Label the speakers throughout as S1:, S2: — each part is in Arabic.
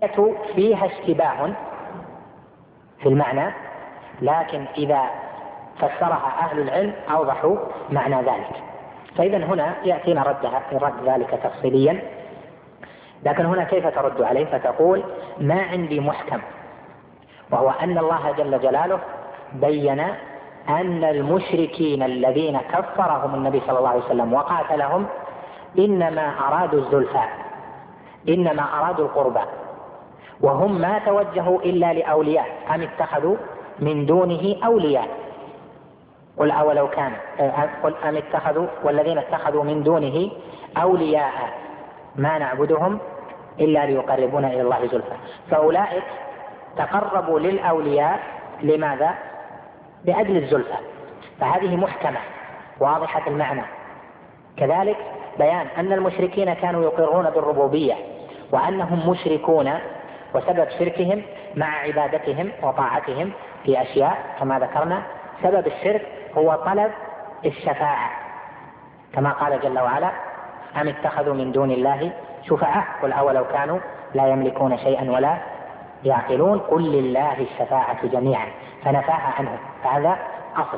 S1: فيها اشتباه في المعنى، لكن إذا فسرها أهل العلم أوضحوا معنى ذلك. فإذا هنا يأتينا رد ذلك تفصيليا، لكن هنا كيف ترد عليه؟ فتقول: ما عندي محكم، وهو أن الله جل جلاله بين أن المشركين الذين كفرهم النبي صلى الله عليه وسلم وقاتلهم إنما أرادوا الزلفى، إنما أرادوا القربى، وهم ما توجهوا إلا لأولياء، أم اتخذوا من دونه أولياء. قل أولو كان قل أم اتخذوا والذين اتخذوا من دونه أولياء ما نعبدهم إلا ليقربونا إلى الله زلفى. فأولئك تقربوا للأولياء لماذا؟ لأجل الزلفى، فهذه محكمة واضحة المعنى. كذلك بيان أن المشركين كانوا يقرون بالربوبية وأنهم مشركون، وسبب شركهم مع عبادتهم وطاعتهم في أشياء كما ذكرنا، سبب الشرك هو طلب الشفاعة، كما قال جل وعلا: أم اتخذوا من دون الله شفعاء قل أولو كانوا لا يملكون شيئا ولا يعقلون قل لله الشفاعة جميعا، فنفاها عنهم، فهذا أصل.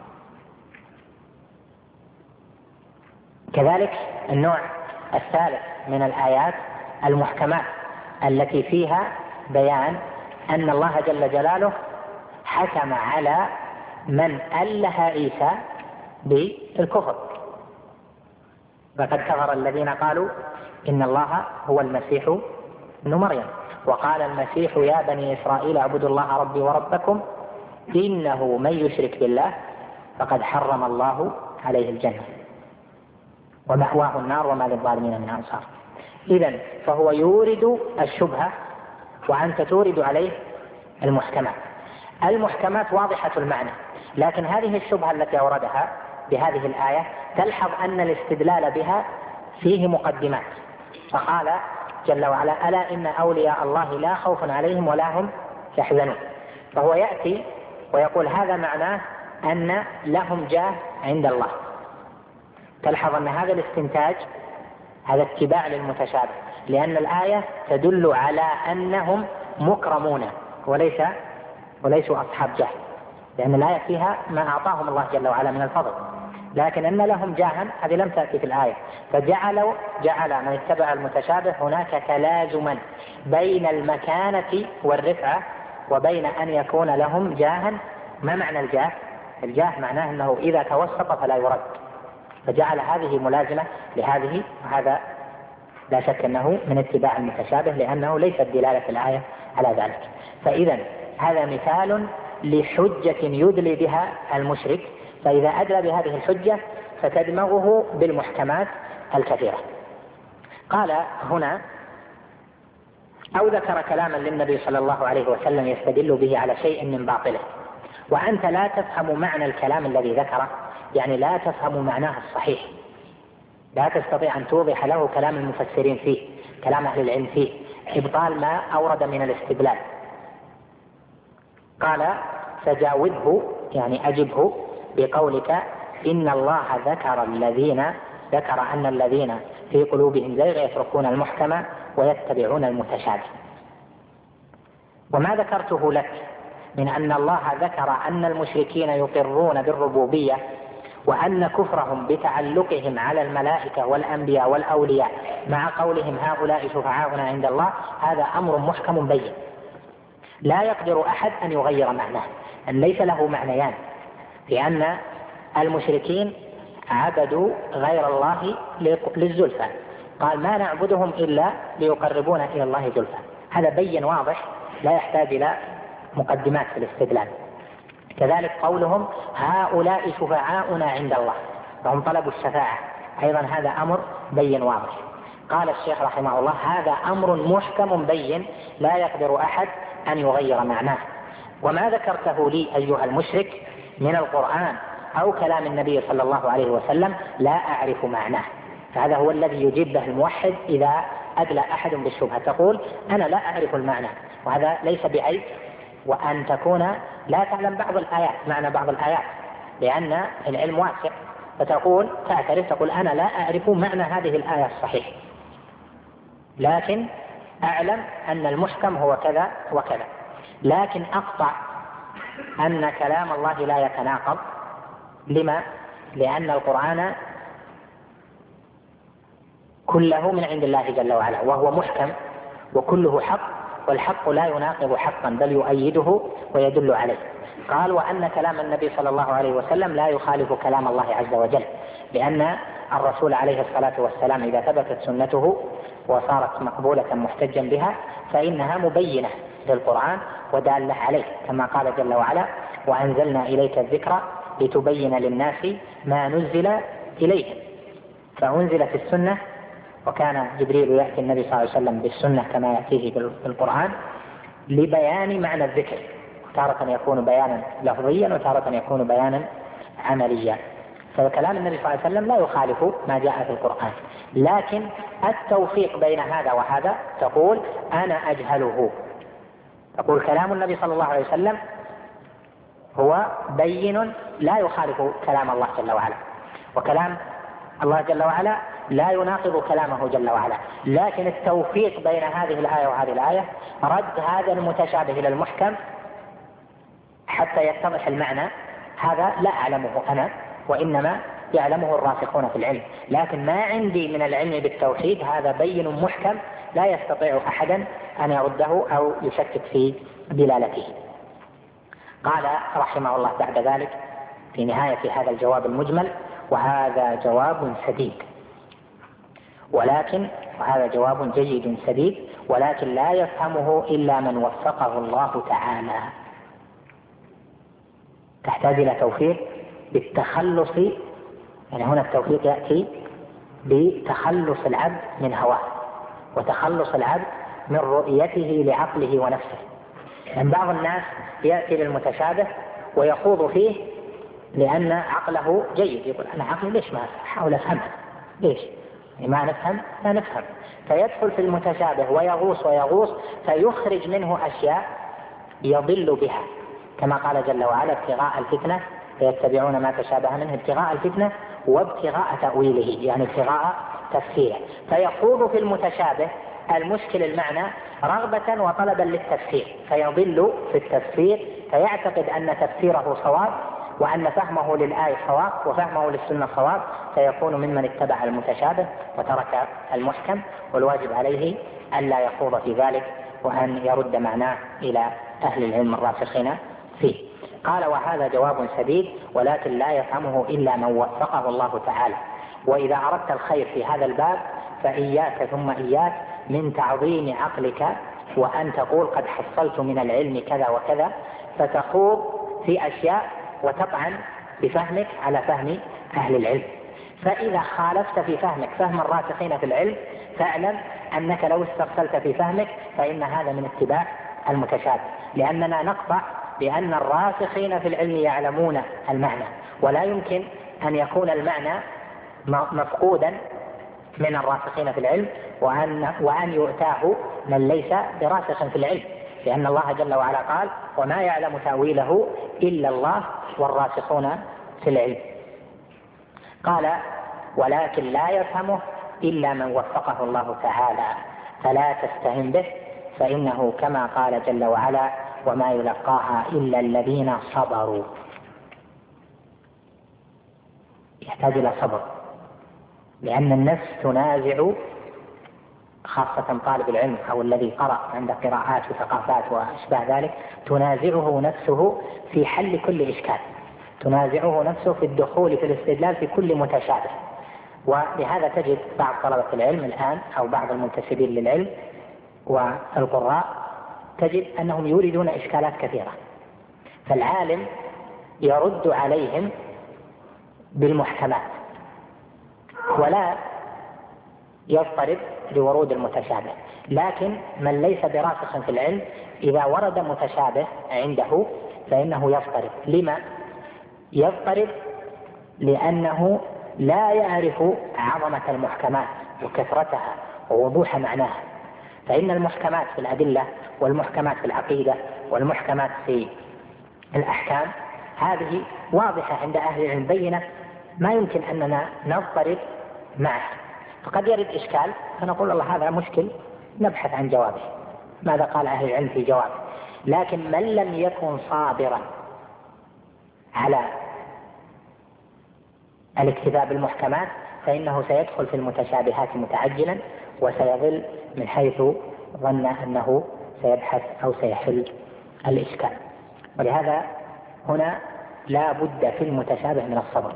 S1: كذلك النوع الثالث من الآيات المحكمات التي فيها بيان أن الله جل جلاله حكم على من أله عيسى بالكفر، فقد كفر الذين قالوا إن الله هو المسيح ابن مريم، وقال المسيح يا بني إسرائيل اعبدوا الله ربي وربكم إنه من يشرك بالله فقد حرم الله عليه الجنة ومأواه النار وما للظالمين من أنصار. إذن فهو يورد الشبهة وأنت تورد عليه المحكمات. المحكمات واضحة المعنى، لكن هذه الشبهة التي أوردها بهذه الآية تلحظ أن الاستدلال بها فيه مقدمات، فقال جل وعلا: ألا إن أولياء الله لا خوف عليهم ولا هم يحزنون. فهو يأتي ويقول هذا معناه أن لهم جاه عند الله. تلحظ أن هذا الاستنتاج هذا اتباع للمتشابه، لأن الآية تدل على أنهم مكرمون وليسوا أصحاب جاه، لأن الآية فيها ما أعطاهم الله جل وعلا من الفضل، لكن أن لهم جاها هذه لم تأتي في الآية. جعل من اتبع المتشابه هناك تلازما بين المكانة والرفعة وبين أن يكون لهم جاها. ما معنى الجاه؟ الجاه معناه أنه إذا توسط فلا يرد، فجعل هذه ملازمة لهذه، وهذا لا شك أنه من اتباع المتشابه لأنه ليست دلالة الآية على ذلك. فإذا هذا مثال لحجة يدلي بها المشرك، فإذا أدلى بهذه الحجة فتدمغه بالمحكمات الكثيرة. قال هنا: أو ذكر كلاما للنبي صلى الله عليه وسلم يستدل به على شيء من باطله وأنت لا تفهم معنى الكلام الذي ذكره، يعني لا تفهم معناه الصحيح، لا تستطيع أن توضح له كلام المفسرين فيه، كلام أهل العلم فيه، إبطال ما أورد من الاستدلال. قال: فجاوبه، يعني أجبه بقولك إن الله ذكر أن الذين في قلوبهم زيغ يتركون المحكم ويتبعون المتشابه. وما ذكرته لك من أن الله ذكر أن المشركين يقرون بالربوبية وأن كفرهم بتعلقهم على الملائكة والأنبياء والأولياء مع قولهم هؤلاء شفعاؤنا عند الله، هذا أمر محكم بين لا يقدر أحد أن يغير معناه، أن ليس له معنيان، لأن المشركين عبدوا غير الله للزلفى، قال ما نعبدهم إلا ليقربونا إلى الله زلفى، هذا بين واضح لا يحتاج إلى مقدمات في الاستدلال. كذلك قولهم هؤلاء شفعاؤنا عند الله، فهم طلبوا الشفاعة، أيضا هذا أمر بين واضح. قال الشيخ رحمه الله هذا أمر محكم بين لا يقدر أحد أن يغير معناه. وما ذكرته لي أيها المشرك من القرآن أو كلام النبي صلى الله عليه وسلم لا أعرف معناه، فهذا هو الذي يجيب به الموحد إذا أدلى أحد بالشبهة، تقول أنا لا أعرف المعنى، وهذا ليس بعيب، وأن تكون لا تعلم بعض الآيات، معنى بعض الآيات، لأن العلم واسع، تقول أنا لا أعرف معنى هذه الآية الصحيح، لكن أعلم أن المحكم هو كذا وكذا، لكن أقطع أن كلام الله لا يتناقض. لما؟ لأن القرآن كله من عند الله جل وعلا، وهو محكم وكله حق، والحق لا يناقض حقا بل يؤيده ويدل عليه. قال: وأن كلام النبي صلى الله عليه وسلم لا يخالف كلام الله عز وجل، لأن الرسول عليه الصلاة والسلام إذا ثبتت سنته وصارت مقبولة محتجا بها فإنها مبينة للقرآن ودالة عليه، كما قال جل وعلا: وأنزلنا إليك الذكر لتبين للناس ما نزل إليهم. فأنزلت السنة، وكان جبريل يأتي النبي صلى الله عليه وسلم بالسنة كما يأتيه بالقرآن لبيان معنى الذكر، تارة يكون بيانا لفظيا وتارة يكون بيانا عمليا. فكلام النبي صلى الله عليه وسلم لا يخالف ما جاء في القرآن، لكن التوفيق بين هذا وهذا تقول: أنا أجهله. تقول كلام النبي صلى الله عليه وسلم هو بين لا يخالف كلام الله جل وعلا، وكلام الله جل وعلا لا يناقض كلامه جل وعلا، لكن التوفيق بين هذه الآية وهذه الآية رد هذا المتشابه إلى المحكم حتى يتضح المعنى. هذا لا أعلمه أنا، وإنما يعلمه الراسخون في العلم، لكن ما عندي من العلم بالتوحيد هذا بين محكم لا يستطيع أحدا أن يرده أو يشكك في دلالته. قال رحمه الله بعد ذلك في نهاية هذا الجواب المجمل: وهذا جواب سديد، وهذا جواب جيد سديد، ولكن لا يفهمه إلا من وفقه الله تعالى. تحتاج إلى توفيق بالتخلص، يعني هنا التوفيق يأتي بتخلص العبد من هواه، وتخلص العبد من رؤيته لعقله ونفسه. يعني بعض الناس يأتي للمتشابه ويخوض فيه لأن عقله جيد، يقول: أنا عقلي ليش ما أحاول أفهمها؟ ليش؟ ما نفهم؟ لا نفهم. فيدخل في المتشابه ويغوص فيخرج منه أشياء يضل بها، كما قال جل وعلا: ابتغاء الفتنة فيتبعون ما تشابه منه، ابتغاء الفتنة وابتغاء تأويله، يعني ابتغاء تفسيره. فيخوض في المتشابه المشكل المعنى رغبة وطلبا للتفسير، فيضل في التفسير، فيعتقد أن تفسيره صواب وأن فهمه للآية صواب وفهمه للسنة صواب، فيكون ممن اتبع المتشابه وترك المحكم. والواجب عليه ألا يخوض في ذلك وأن يرد معناه إلى أهل العلم الراسخين فيه. قال: وهذا جواب سديد، ولكن لا يفهمه إلا من وفقه الله تعالى. وإذا أردت الخير في هذا الباب فإياك ثم إياك من تعظيم عقلك وأن تقول: قد حصلت من العلم كذا وكذا، فتخوض في أشياء وتطعن بفهمك على فهم أهل العلم. فإذا خالفت في فهمك فهم الراسخين في العلم فاعلم أنك لو استرسلت في فهمك فإن هذا من اتباع المتشابه، لأننا نقطع بأن الراسخين في العلم يعلمون المعنى، ولا يمكن أن يكون المعنى مفقودا من الراسخين في العلم وأن يؤتاه من ليس براسخ في العلم، لأن الله جل وعلا قال: وما يعلم تأويله إلا الله والراسخون في العلم. قال: ولكن لا يفهمه إلا من وفقه الله تعالى، فلا تستهن به، فإنه كما قال جل وعلا: وما يلقاها إلا الذين صبروا. يحتاج إلى صبر، لأن النفس تنازع، خاصة طالب العلم أو الذي قرأ عند قراءات وثقافات وأشباه ذلك، تنازعه نفسه في حل كل إشكال، تنازعه نفسه في الدخول في الاستدلال في كل متشابه. ولهذا تجد بعض طلبة العلم الآن أو بعض المنتسبين للعلم والقراء تجد أنهم يوردون إشكالات كثيرة، فالعالم يرد عليهم بالمحكمات ولا يضطرب لورود المتشابه. لكن من ليس براسخ في العلم إذا ورد متشابه عنده فإنه يضطرب. لما يضطرب؟ لأنه لا يعرف عظمة المحكمات وكثرتها ووضوح معناها. فإن المحكمات في الأدلة والمحكمات في العقيدة والمحكمات في الأحكام هذه واضحة عند أهل العلم بينة، ما يمكن أننا نضطرب معه. فقد يرد إشكال فنقول: الله هذا مشكل نبحث عن جوابه، ماذا قال أهل العلم في جوابه. لكن من لم يكن صابرا على الاكتفاء بالمحكمات فإنه سيدخل في المتشابهات متعجلا، وسيضل من حيث ظن أنه سيبحث أو سيحل الإشكال. ولهذا هنا لا بد في المتشابه من الصبر،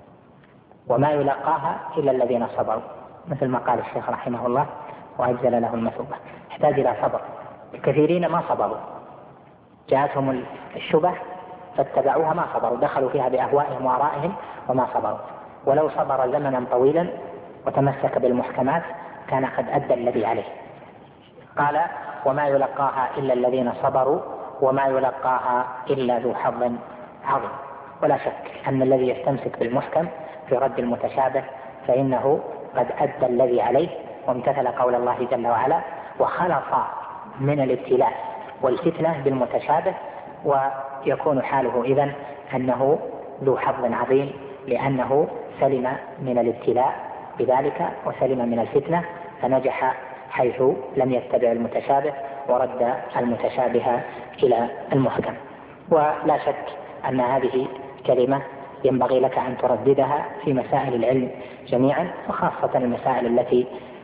S1: وما يلقاها إلا الذين صبروا، مثل ما قال الشيخ رحمه الله وأجزل له المثوبة، يحتاج إلى صبر. الكثيرين ما صبروا، جاءتهم الشبه فاتبعوها ما صبروا، دخلوا فيها بأهوائهم وآرائهم وما صبروا. ولو صبر زمنا طويلا وتمسك بالمحكمات كان قد أدى الذي عليه. قال وما يلقاها إلا الذين صبروا وما يلقاها إلا ذو حظ عظيم. ولا شك أن الذي يستمسك بالمحكم في رد المتشابه فإنه قد أدى الذي عليه وامتثل قول الله جل وعلا، وخلص من الابتلاء والفتنة بالمتشابه، ويكون حاله إذن أنه ذو حظ عظيم، لأنه سلم من الابتلاء بذلك وسلم من الفتنة، فنجح حيث لم يتبع المتشابه ورد المتشابه إلى المحكم. ولا شك أن هذه كلمة ينبغي لك أن ترددها في مسائل العلم جميعا، وخاصة المسائل التي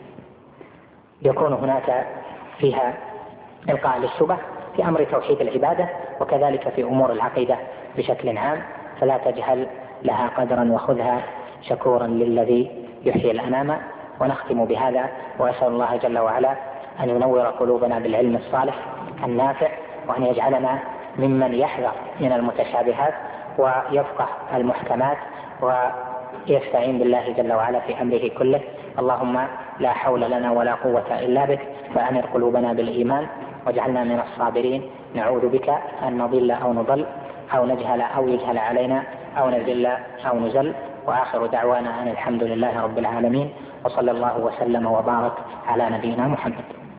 S1: يكون هناك فيها إلقاء للشبه في أمر توحيد العبادة، وكذلك في أمور العقيدة بشكل عام، فلا تجهل لها قدرا وخذها شكورا للذي يحيي الأنام. ونختم بهذا، وأسأل الله جل وعلا أن ينور قلوبنا بالعلم الصالح النافع، وأن يجعلنا ممن يحذر من المتشابهات ويفقه المحكمات ويستعين بالله جل وعلا في أمره كله. اللهم لا حول لنا ولا قوة إلا بك، فأنر قلوبنا بالإيمان واجعلنا من الصابرين. نعوذ بك أن نضل أو نضل أو نجهل أو يجهل علينا أو نذل أو نزل. وآخر دعوانا أن الحمد لله رب العالمين، وصلى الله وسلم وبارك على نبينا محمد.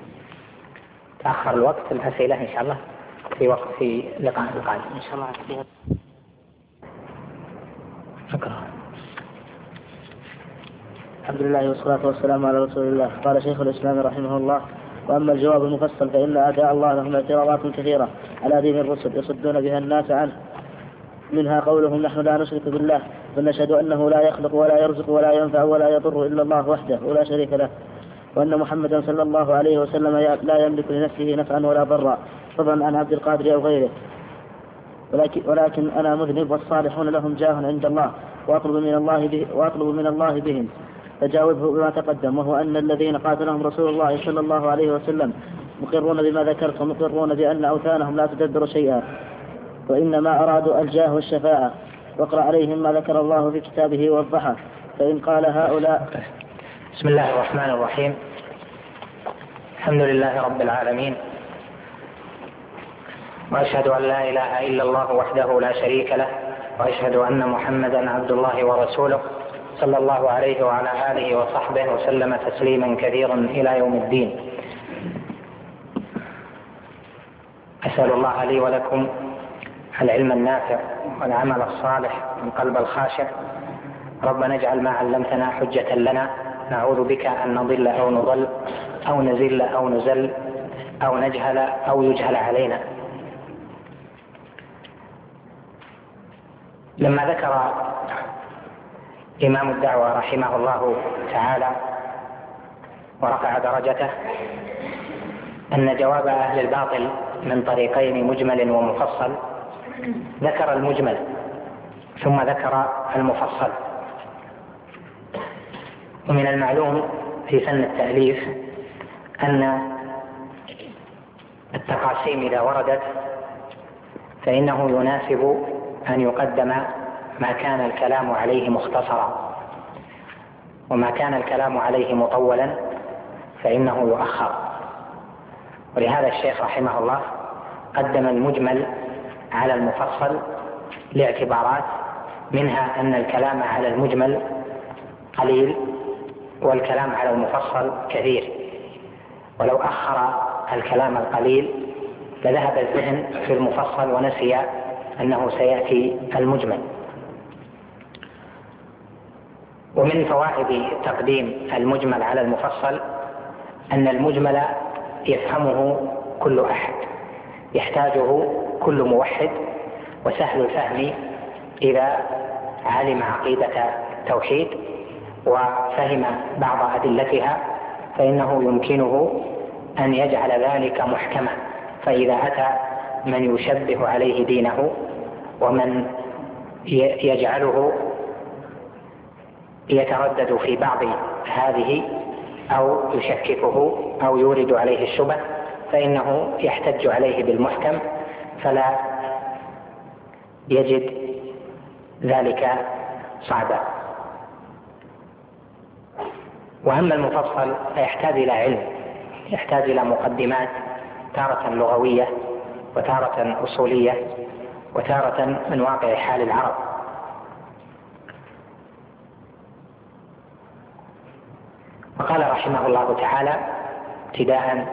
S1: تأخر الوقت، الأسئلة إن شاء الله في لقاء القادم إن شاء الله. شكرا.
S2: الحمد لله والصلاة والسلام على رسول الله. قال شيخ الإسلام رحمه الله: وأما الجواب المفصل فإن أعداء الله لهم اعتراضات كثيرة على دين الرسل يصدون بها الناس عنه، منها قولهم نحن لا نشرك بالله بل نشهد أنه لا يخلق ولا يرزق ولا ينفع ولا يضر إلا الله وحده ولا شريك له، وأن محمدا صلى الله عليه وسلم لا يملك لنفسه نفعا ولا ضرا فضلا عن عبد القادر أو غيره، ولكن أنا مذنب والصالحون لهم جاه عند الله وأطلب من الله بهم. فجاوبه بما تقدم، وهو أن الذين قاتلهم رسول الله صلى الله عليه وسلم مقرون بما ذكرت، ومقرون بأن أوثانهم لا تدبر شيئا، وإنما أرادوا الجاه والشفاعة. واقرأ عليهم ما ذكر الله في كتابه ووضحه. فإن قال هؤلاء:
S1: بسم الله الرحمن الرحيم. الحمد لله رب العالمين، وأشهد أن لا إله إلا الله وحده لا شريك له، وأشهد أن محمدا عبد الله ورسوله صلى الله عليه وعلى آله وصحبه وسلم تسليما كثيرا إلى يوم الدين. أسأل الله لي ولكم العلم النافع والعمل الصالح والقلب الخاشع. ربنا اجعل ما علمتنا حجة لنا، نعوذ بك أن نضل أو نضل أو نزل أو نزل أو نجهل أو يجهل علينا. لما ذكر إمام الدعوة رحمه الله تعالى ورفع درجته أن جواب أهل الباطل من طريقين مجمل ومفصل، ذكر المجمل ثم ذكر المفصل. ومن المعلوم في فن التأليف أن التقاسيم إذا وردت فإنه يناسب أن يقدم ما كان الكلام عليه مختصرا، وما كان الكلام عليه مطولا فإنه يؤخر. ولهذا الشيخ رحمه الله قدم المجمل على المفصل لاعتبارات، منها أن الكلام على المجمل قليل والكلام على المفصل كثير، ولو أخر الكلام القليل لذهب الذهن في المفصل ونسي أنه سيأتي المجمل. ومن فوائد تقديم المجمل على المفصل أن المجمل يفهمه كل أحد، يحتاجه كل موحد، وسهل الفهم إذا علم عقيدة التوحيد وفهم بعض أدلتها، فإنه يمكنه أن يجعل ذلك محكما. فإذا أتى من يشبه عليه دينه ومن يجعله يتردد في بعض هذه أو يشككه أو يورد عليه الشبه، فإنه يحتج عليه بالمحكم فلا يجد ذلك صعبا. وأما المفصل فيحتاج إلى علم، يحتاج إلى مقدمات تارة لغوية وتارة أصولية وتارة من واقع حال العرب. وقال رحمه الله تعالى ابتداء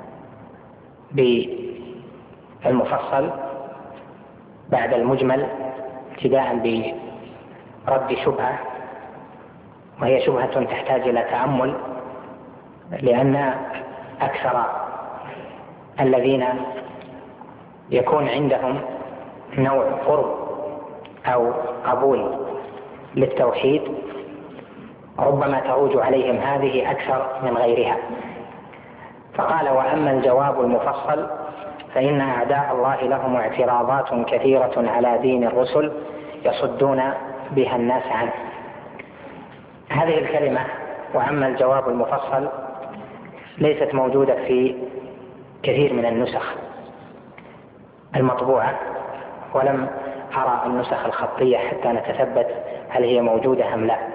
S1: بالمفصل بعد المجمل، ابتداء برد شبهة، وهي شبهة تحتاج إلى تأمل، لأن أكثر الذين يكون عندهم نوع قرب أو قبول للتوحيد ربما تروج عليهم هذه أكثر من غيرها. فقال: وأما الجواب المفصل فإن أعداء الله لهم اعتراضات كثيرة على دين الرسل يصدون بها الناس عنه. هذه الكلمة وأما الجواب المفصل ليست موجودة في كثير من النسخ المطبوعة، ولم أرى النسخ الخطية حتى نتثبت هل هي موجودة أم لا.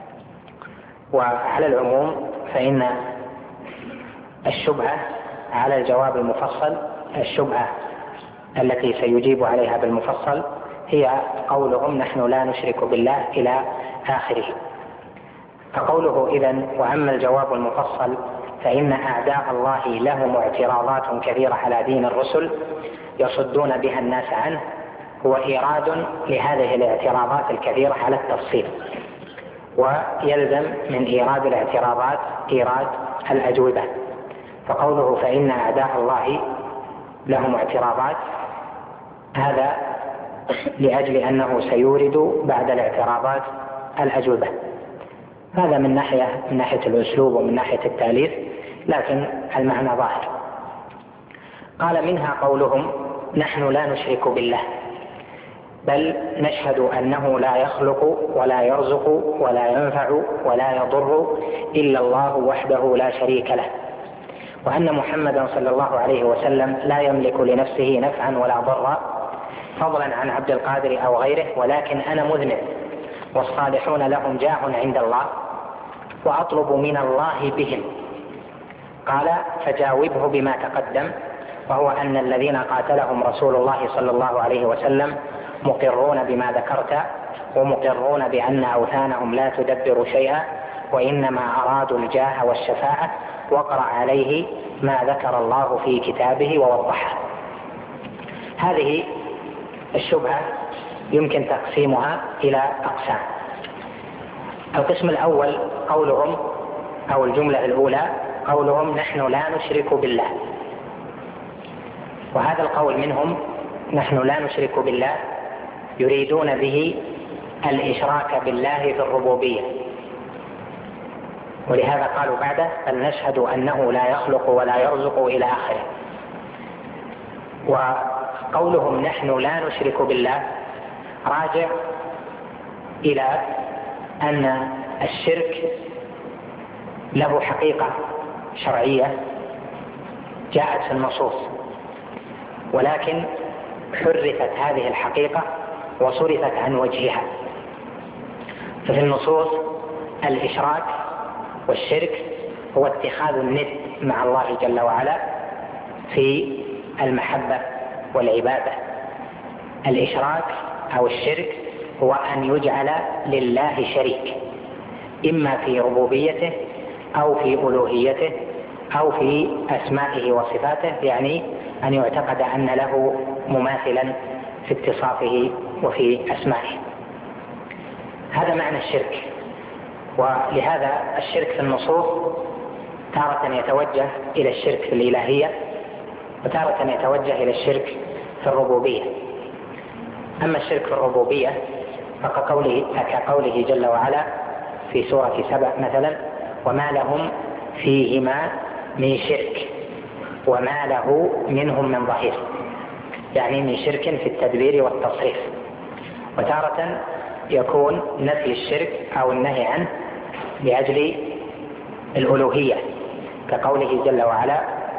S1: وعلى العموم فإن الشبهة على الجواب المفصل، الشبهة التي سيجيب عليها بالمفصل هي قولهم: نحن لا نشرك بالله إلى آخره. فقوله إذن: وأما الجواب المفصل فإن أعداء الله لهم اعتراضات كثيرة على دين الرسل يصدون بها الناس عنه، هو إيراد لهذه الاعتراضات الكثيرة على التفصيل، ويلزم من إيراد الاعتراضات إيراد الأجوبة. فقوله فإن أعداء الله لهم اعتراضات، هذا لأجل أنه سيورد بعد الاعتراضات الأجوبة. هذا من ناحية الأسلوب ومن ناحية التأليف، لكن المعنى ظاهر. قال: منها قولهم: نحن لا نشرك بالله، بل نشهد أنه لا يخلق ولا يرزق ولا ينفع ولا يضر إلا الله وحده لا شريك له، وأن محمدا صلى الله عليه وسلم لا يملك لنفسه نفعا ولا ضرا فضلا عن عبد القادر أو غيره، ولكن أنا مذنب والصالحون لهم جاه عند الله وأطلب من الله بهم. قال: فجاوبه بما تقدم، وهو أن الذين قاتلهم رسول الله صلى الله عليه وسلم مقرون بما ذكرت، ومقرون بأن أوثانهم لا تدبر شيئا وإنما أرادوا الجاه والشفاعة، واقرأ عليه ما ذكر الله في كتابه ووضحه. هذه الشبهة يمكن تقسيمها إلى أقسام. القسم الأول قولهم، أو الجملة الأولى قولهم: نحن لا نشرك بالله. وهذا القول منهم: نحن لا نشرك بالله، يريدون به الإشراك بالله في الربوبية، ولهذا قالوا بعده: بل نشهد أنه لا يخلق ولا يرزق إلى آخره. وقولهم نحن لا نشرك بالله راجع إلى أن الشرك له حقيقة شرعية جاءت في النصوص، ولكن حرفت هذه الحقيقة وصرفت عن وجهها. ففي النصوص الإشراك والشرك هو اتخاذ الند مع الله جل وعلا في المحبة والعبادة. الإشراك أو الشرك هو أن يجعل لله شريك، إما في ربوبيته أو في ألوهيته أو في أسمائه وصفاته، يعني أن يعتقد أن له مماثلا في اتصافه وفي أسمائه. هذا معنى الشرك. ولهذا الشرك في النصوص تارة يتوجه إلى الشرك في الإلهية، وتارة يتوجه إلى الشرك في الربوبية. أما الشرك في الربوبية كقوله جل وعلا في سورة سبأ مثلا: وما لهم فيهما من شرك وما له منهم من ظهير، يعني من شرك في التدبير والتصريف. وتارة يكون نفي الشرك أو النهي عنه لأجل الألوهية، كقوله جل وعلا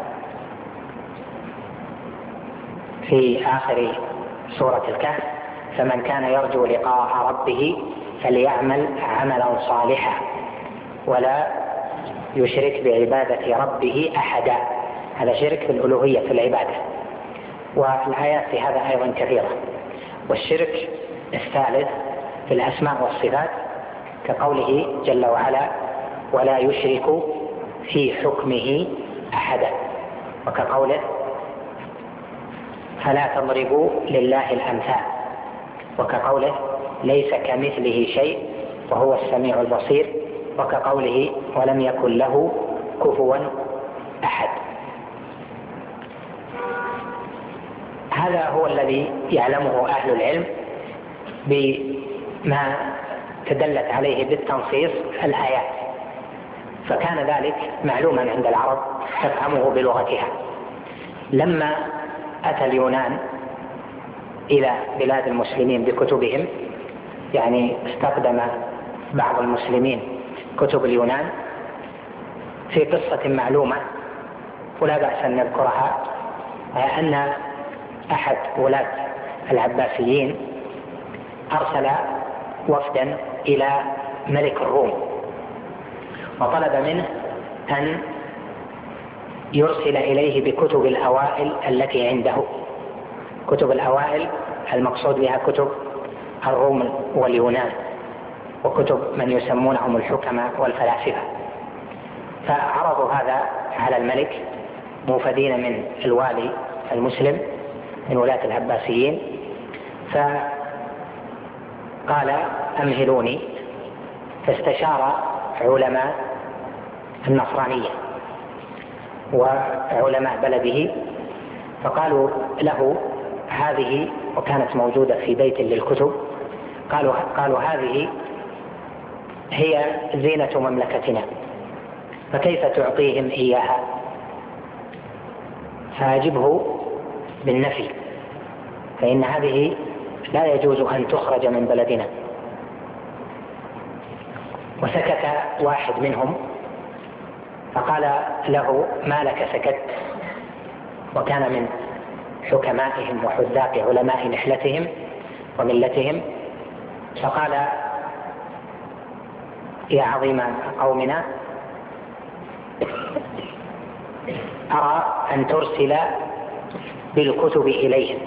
S1: في آخر سورة الكهف: فمن كان يرجو لقاء ربه فليعمل عملا صالحا ولا يشرك بعبادة ربه أحدا. هذا شرك في الألوهية في العبادة، والآيات في هذا أيضا كثيرة. والشرك الثالث في الأسماء والصفات، كقوله جل وعلا: ولا يشرك في حكمه أحدا، وكقوله: فلا تضربوا لله الأمثال، وكقوله: ليس كمثله شيء وهو السميع البصير، وكقوله: ولم يكن له كفوا أحد. هذا هو الذي يعلمه أهل العلم بما تدلت عليه بالتنصيص الآيات، فكان ذلك معلوما عند العرب تفهمه بلغتها. لما أتى اليونان إلى بلاد المسلمين بكتبهم، يعني استخدم بعض المسلمين كتب اليونان في قصة معلومة ولا بأس أن نذكرها، أن أحد ولاة العباسيين أرسل وفدا إلى ملك الروم وطلب منه أن يرسل إليه بكتب الأوائل التي عنده. كتب الأوائل المقصود بها كتب الروم واليونان، وكتب من يسمونهم الحكماء والفلاسفة. فعرضوا هذا على الملك موفدين من الوالي المسلم من ولاة العباسيين، فقال: أمهلوني. فاستشار علماء النصرانية وعلماء بلده، فقالوا له: هذه، وكانت موجودة في بيت للكتب، قالوا: هذه هي زينة مملكتنا، فكيف تعطيهم إياها؟ فأجبه بالنفي، فإن هذه لا يجوز أن تخرج من بلدنا. وسكت واحد منهم فقال له: ما لك سكت؟ وكان من حكمائهم وحذاق علماء نحلتهم وملتهم، فقال: يا عظيم قومنا، أرى أن ترسل بالكتب إليهم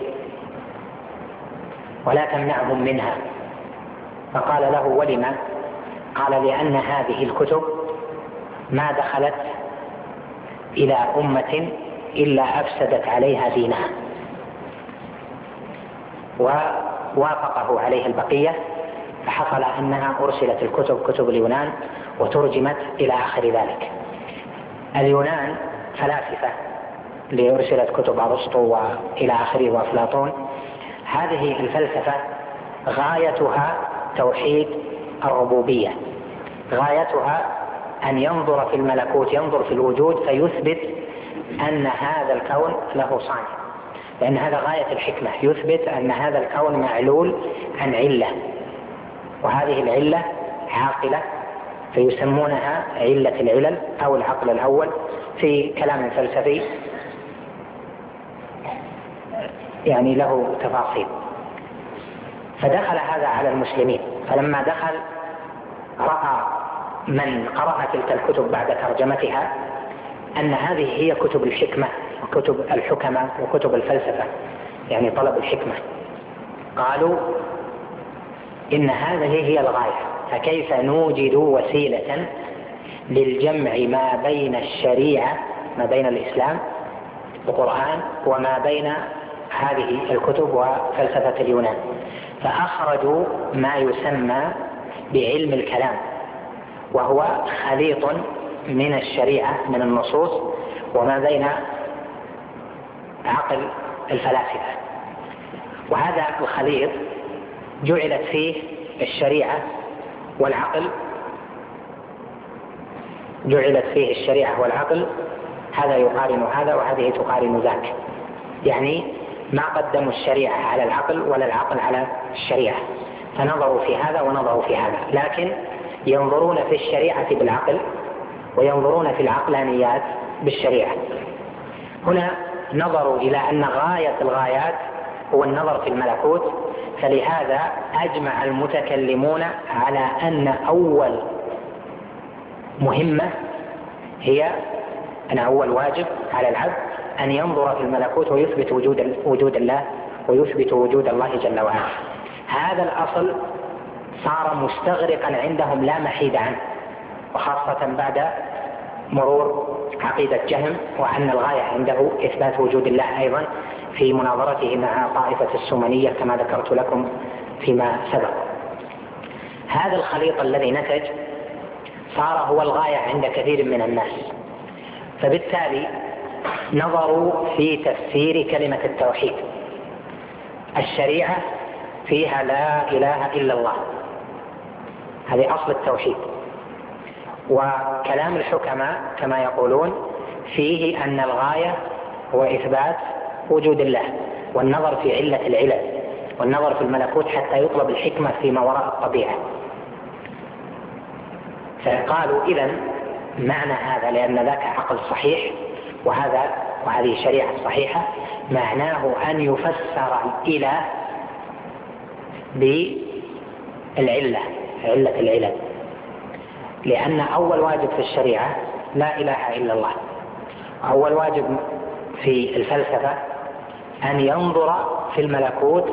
S1: ولا تمنعهم منها. فقال له: ولما؟ قال: لأن هذه الكتب ما دخلت إلى أمة إلا أفسدت عليها دينها. ووافقه عليه البقية، فحصل أنها أرسلت الكتب، كتب اليونان، وترجمت إلى آخر ذلك. اليونان فلاسفة لأرسلت كتب أرسطو وإلى آخره وأفلاطون. هذه الفلسفة غايتها توحيد الربوبية، غايتها أن ينظر في الملكوت، ينظر في الوجود، فيثبت أن هذا الكون له صانع، لأن هذا غاية الحكمة، يثبت أن هذا الكون معلول عن علة، وهذه العلة عاقلة، فيسمونها علة العلل أو العقل الأول في كلام فلسفي يعني له تفاصيل. فدخل هذا على المسلمين، فلما دخل رأى من قرأ تلك الكتب بعد ترجمتها أن هذه هي كتب الحكمة وكتب الحكمة وكتب الفلسفة، يعني طلب الحكمة. قالوا: إن هذه هي الغاية، فكيف نوجد وسيلة للجمع ما بين الشريعة، ما بين الإسلام القرآن، وما بين هذه الكتب وفلسفة اليونان؟ فأخرجوا ما يسمى بعلم الكلام، وهو خليط من الشريعة من النصوص وما بين عقل الفلاسفة. وهذا الخليط جعلت فيه الشريعة والعقل، هذا يقارن هذا وهذه تقارن ذاك، يعني ما قدموا الشريعة على العقل ولا العقل على الشريعة، فنظروا في هذا ونظروا في هذا، لكن ينظرون في الشريعة بالعقل وينظرون في العقلانيات بالشريعة. هنا نظروا إلى أن غاية الغايات هو النظر في الملكوت، فلهذا أجمع المتكلمون على أن أول مهمة هي أن أول واجب على العبد أن ينظر في الملكوت ويثبت وجود الله ويثبت وجود الله جل وعلا. هذا الأصل صار مستغرقا عندهم لا محيد عنه، وخاصة بعد مرور عقيدة جهم، وأن الغاية عنده إثبات وجود الله أيضا في مناظرته مع طائفة السمنية كما ذكرت لكم فيما سبق. هذا الخليط الذي نتج صار هو الغاية عند كثير من الناس، فبالتالي نظروا في تفسير كلمة التوحيد. الشريعة فيها لا إله إلا الله، هذه أصل التوحيد. وكلام الحكماء كما يقولون فيه أن الغاية هو إثبات وجود الله والنظر في علة العلل والنظر في الملكوت حتى يطلب الحكمة فيما وراء الطبيعة. فقالوا إذن معنى هذا، لأن ذاك عقل صحيح وهذه شريعة صحيحة، معناه أن يفسر الإله بالعلة، علة العلل، لأن أول واجب في الشريعة لا إله إلا الله. أول واجب في الفلسفة أن ينظر في الملكوت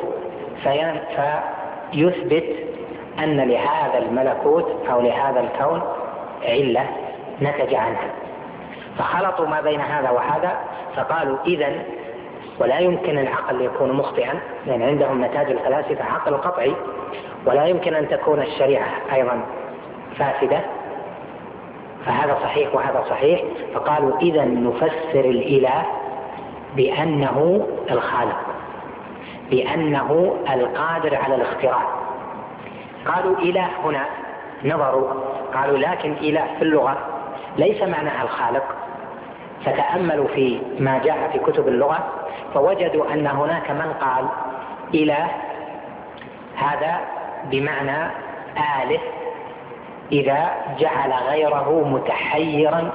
S1: فيثبت أن لهذا الملكوت أو لهذا الكون علة نتج عنها، فخلطوا ما بين هذا وهذا، فقالوا إذن ولا يمكن العقل يكون مخطئا، لأن عندهم نتاج الفلاسفة عقل قطعي، ولا يمكن أن تكون الشريعة أيضا فاسدة، فهذا صحيح وهذا صحيح. فقالوا إذن نفسر الإله بأنه الخالق، بأنه القادر على الاختراع. قالوا إله هنا نظروا قالوا لكن إله في اللغة ليس معناها الخالق، فتأملوا في ما جاء في كتب اللغة فوجدوا أن هناك من قال إله هذا بمعنى آله إذا جعل غيره متحيرا،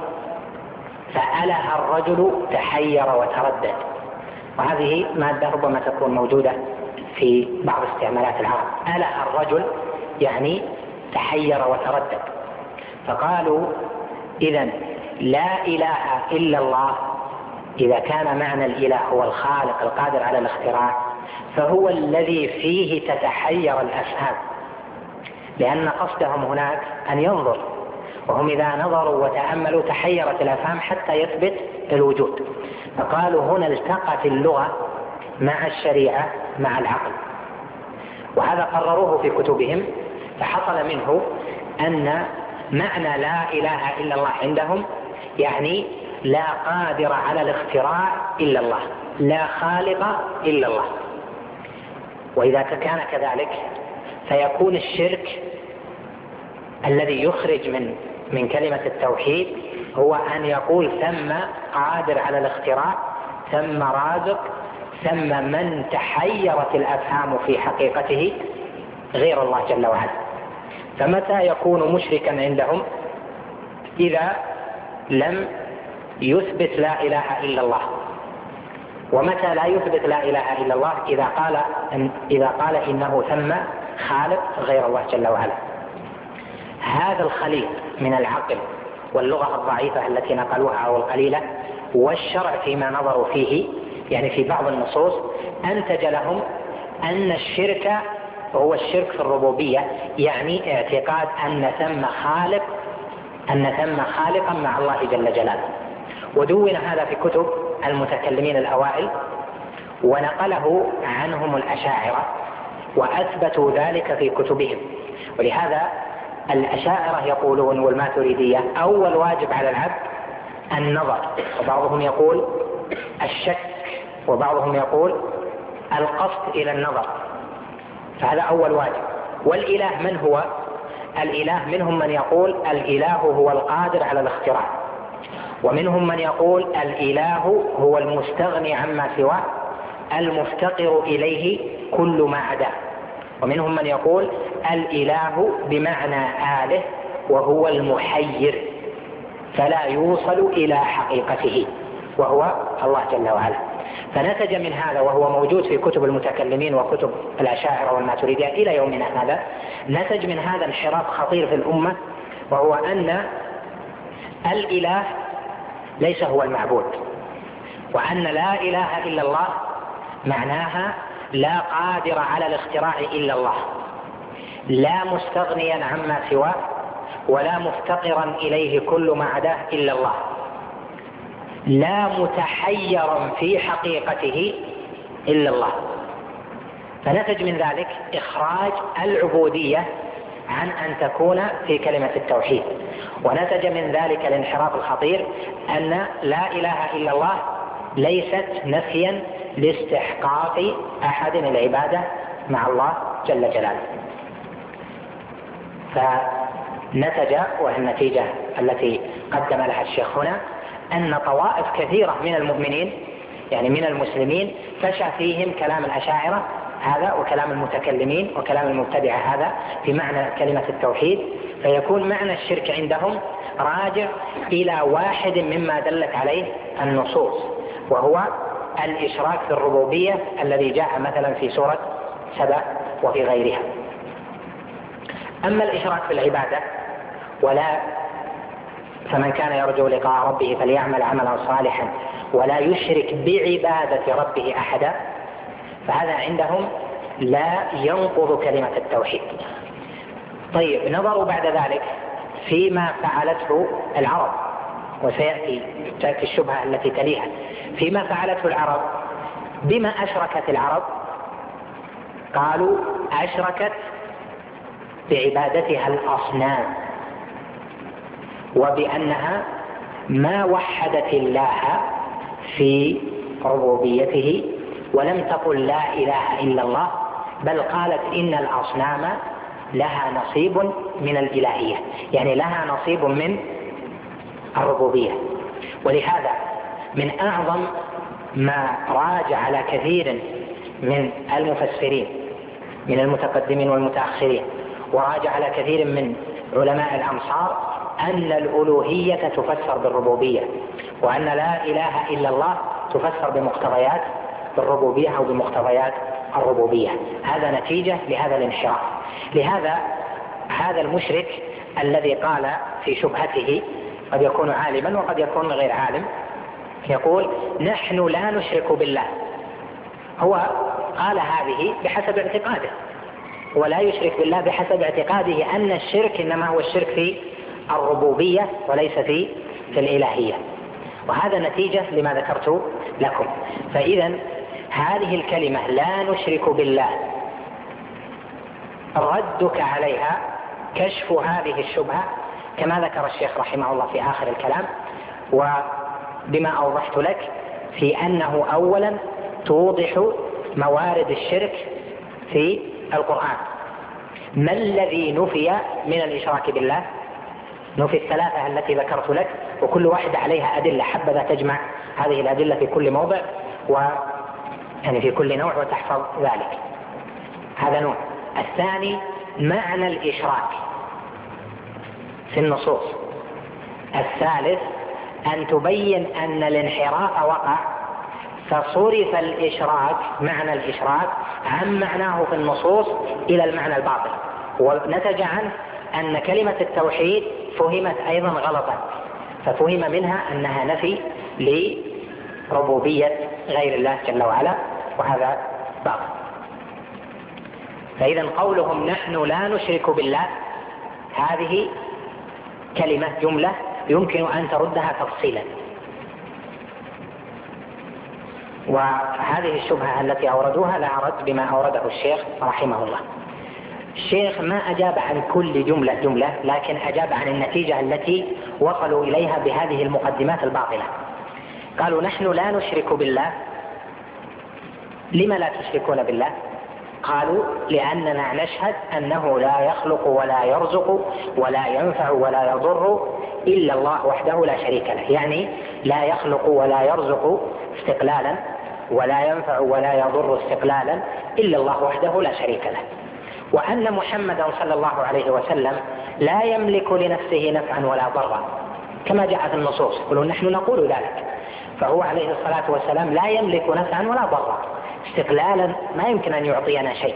S1: فأله الرجل تحير وتردد. وهذه مادة ربما تكون موجودة في بعض استعمالات العرب، أله الرجل يعني تحير وتردد. فقالوا إذن لا إله إلا الله، إذا كان معنى الإله هو الخالق القادر على الاختراع، فهو الذي فيه تتحير الأفهام، لأن قصدهم هناك أن ينظر، وهم إذا نظروا وتأملوا تحيرت الأفهام حتى يثبت الوجود. فقالوا هنا التقت اللغة مع الشريعة مع العقل، وهذا قرروه في كتبهم. فحصل منه أن معنى لا إله إلا الله عندهم يعني لا قادر على الاختراع إلا الله، لا خالق إلا الله. وإذا كان كذلك فيكون الشرك الذي يخرج من كلمة التوحيد هو أن يقول ثم قادر على الاختراع، ثم رازق، ثم من تحيرت الأفهام في حقيقته غير الله جل وعلا. فمتى يكون مشركا عندهم؟ إذا لم يثبت لا إله إلا الله. ومتى لا يثبت لا إله إلا الله؟ إذا قال إنه ثم خالق غير الله جل وعلا. هذا الخليط من العقل واللغة الضعيفة التي نقلوها أو القليلة والشرع فيما نظروا فيه، يعني في بعض النصوص، أنتج لهم أن الشرك هو الشرك في الربوبية، يعني اعتقاد أن ثم خالقا مع الله جل جلاله. ودون هذا في كتب المتكلمين الأوائل، ونقله عنهم الأشاعرة وأثبتوا ذلك في كتبهم. ولهذا الأشاعرة يقولون والماتريدية أول واجب على العبد النظر، وبعضهم يقول الشك، وبعضهم يقول القصد إلى النظر، فهذا أول واجب. والإله من هو؟ الإله منهم من يقول الإله هو القادر على الاختراع، ومنهم من يقول الإله هو المستغني عما سواه المفتقر إليه كل ما عداه، ومنهم من يقول الإله بمعنى آله وهو المحير فلا يوصل إلى حقيقته وهو الله جل وعلا. فنتج من هذا، وهو موجود في كتب المتكلمين وكتب الأشاعرة والماتريدية إلى يومنا هذا، نتج من هذا انحراف خطير في الأمة، وهو أن الإله ليس هو المعبود، وأن لا إله إلا الله معناها لا قادر على الاختراع إلا الله، لا مستغنيا عما سواه، ولا مفتقرا إليه كل ما عداه إلا الله، لا متحيرا في حقيقته إلا الله. فنتج من ذلك إخراج العبودية عن أن تكون في كلمة التوحيد، ونتج من ذلك الانحراف الخطير أن لا إله إلا الله ليست نفيا لاستحقاق أحد العبادة مع الله جل جلاله. فنتج، وهي النتيجة التي قدم لها الشيخ هنا، أن طوائف كثيرة من المؤمنين يعني من المسلمين فشى فيهم كلام الأشاعرة هذا وكلام المتكلمين وكلام المبتدعة هذا في معنى كلمة التوحيد، فيكون معنى الشرك عندهم راجع إلى واحد مما دلت عليه النصوص، وهو الإشراك في الربوبية الذي جاء مثلا في سورة سبأ وفي غيرها. أما الإشراك في العبادة فمن كان يرجو لقاء ربه فليعمل عملا صالحا ولا يشرك بعبادة ربه أحدا، فهذا عندهم لا ينقض كلمة التوحيد. طيب، نظروا بعد ذلك فيما فعلته العرب، وسيأتي الشبهة التي تليها، فيما فعلته العرب. بما أشركت العرب؟ قالوا أشركت بعبادتها الأصنام، وبأنها ما وحدت الله في ربوبيته ولم تقل لا إله إلا الله، بل قالت إن الأصنام لها نصيب من الإلهية، يعني لها نصيب من الربوبية. ولهذا من أعظم ما راجع على كثير من المفسرين من المتقدمين والمتأخرين، وراجع على كثير من علماء الأمصار، أن الألوهية تفسر بالربوبية، وأن لا إله إلا الله تفسر بمقتضيات الربوبية أو بمقتضيات الربوبية. هذا نتيجة لهذا الانحراف. لهذا هذا المشرك الذي قال في شبهته، قد يكون عالما وقد يكون غير عالم، يقول نحن لا نشرك بالله. هو قال هذه بحسب اعتقاده، ولا يشرك بالله بحسب اعتقاده أن الشرك إنما هو الشرك في الربوبية وليس في الإلهية، وهذا نتيجة لما ذكرت لكم. فإذا هذه الكلمة لا نشرك بالله ردك عليها كشف هذه الشبهة كما ذكر الشيخ رحمه الله في آخر الكلام، وبما أوضحت لك في أنه أولا توضح موارد الشرك في القرآن. ما الذي نفي من الإشراك بالله؟ نفي الثلاثة التي ذكرت لك، وكل واحدة عليها أدلة، حبذا تجمع هذه الأدلة في كل موضع يعني في كل نوع وتحفظ ذلك. هذا نوع. الثاني معنى الإشراك في النصوص. الثالث أن تبين أن الانحراف وقع فصرف الإشراك، معنى الإشراك، عن معناه في النصوص إلى المعنى الباطل، ونتج عنه أن كلمة التوحيد فهمت أيضا غلطا، ففهم منها أنها نفي لربوبية غير الله جل وعلا، وهذا باطل. فإذا قولهم نحن لا نشرك بالله هذه كلمة جملة يمكن أن تردها تفصيلا، وهذه الشبهة التي أوردوها لا رد بما أورده الشيخ رحمه الله. الشيخ ما أجاب عن كل جملة، لكن أجاب عن النتيجة التي وصلوا إليها بهذه المقدمات الباطلة. قالوا: نحن لا نشرك بالله. لما لا تشركون بالله؟ قالوا: لأننا نشهد أنه لا يخلق ولا يرزق ولا ينفع ولا يضر إلا الله وحده لا شريك له. يعني لا يخلق ولا يرزق استقلالا ولا ينفع ولا يضر استقلالا إلا الله وحده لا شريك له، وأن محمدا صلى الله عليه وسلم لا يملك لنفسه نفعا ولا ضرا كما جاء في النصوص. يقولون: نحن نقول ذلك. فهو عليه الصلاة والسلام لا يملك نفعا ولا ضرا استقلالا، ما يمكن أن يعطينا شيء،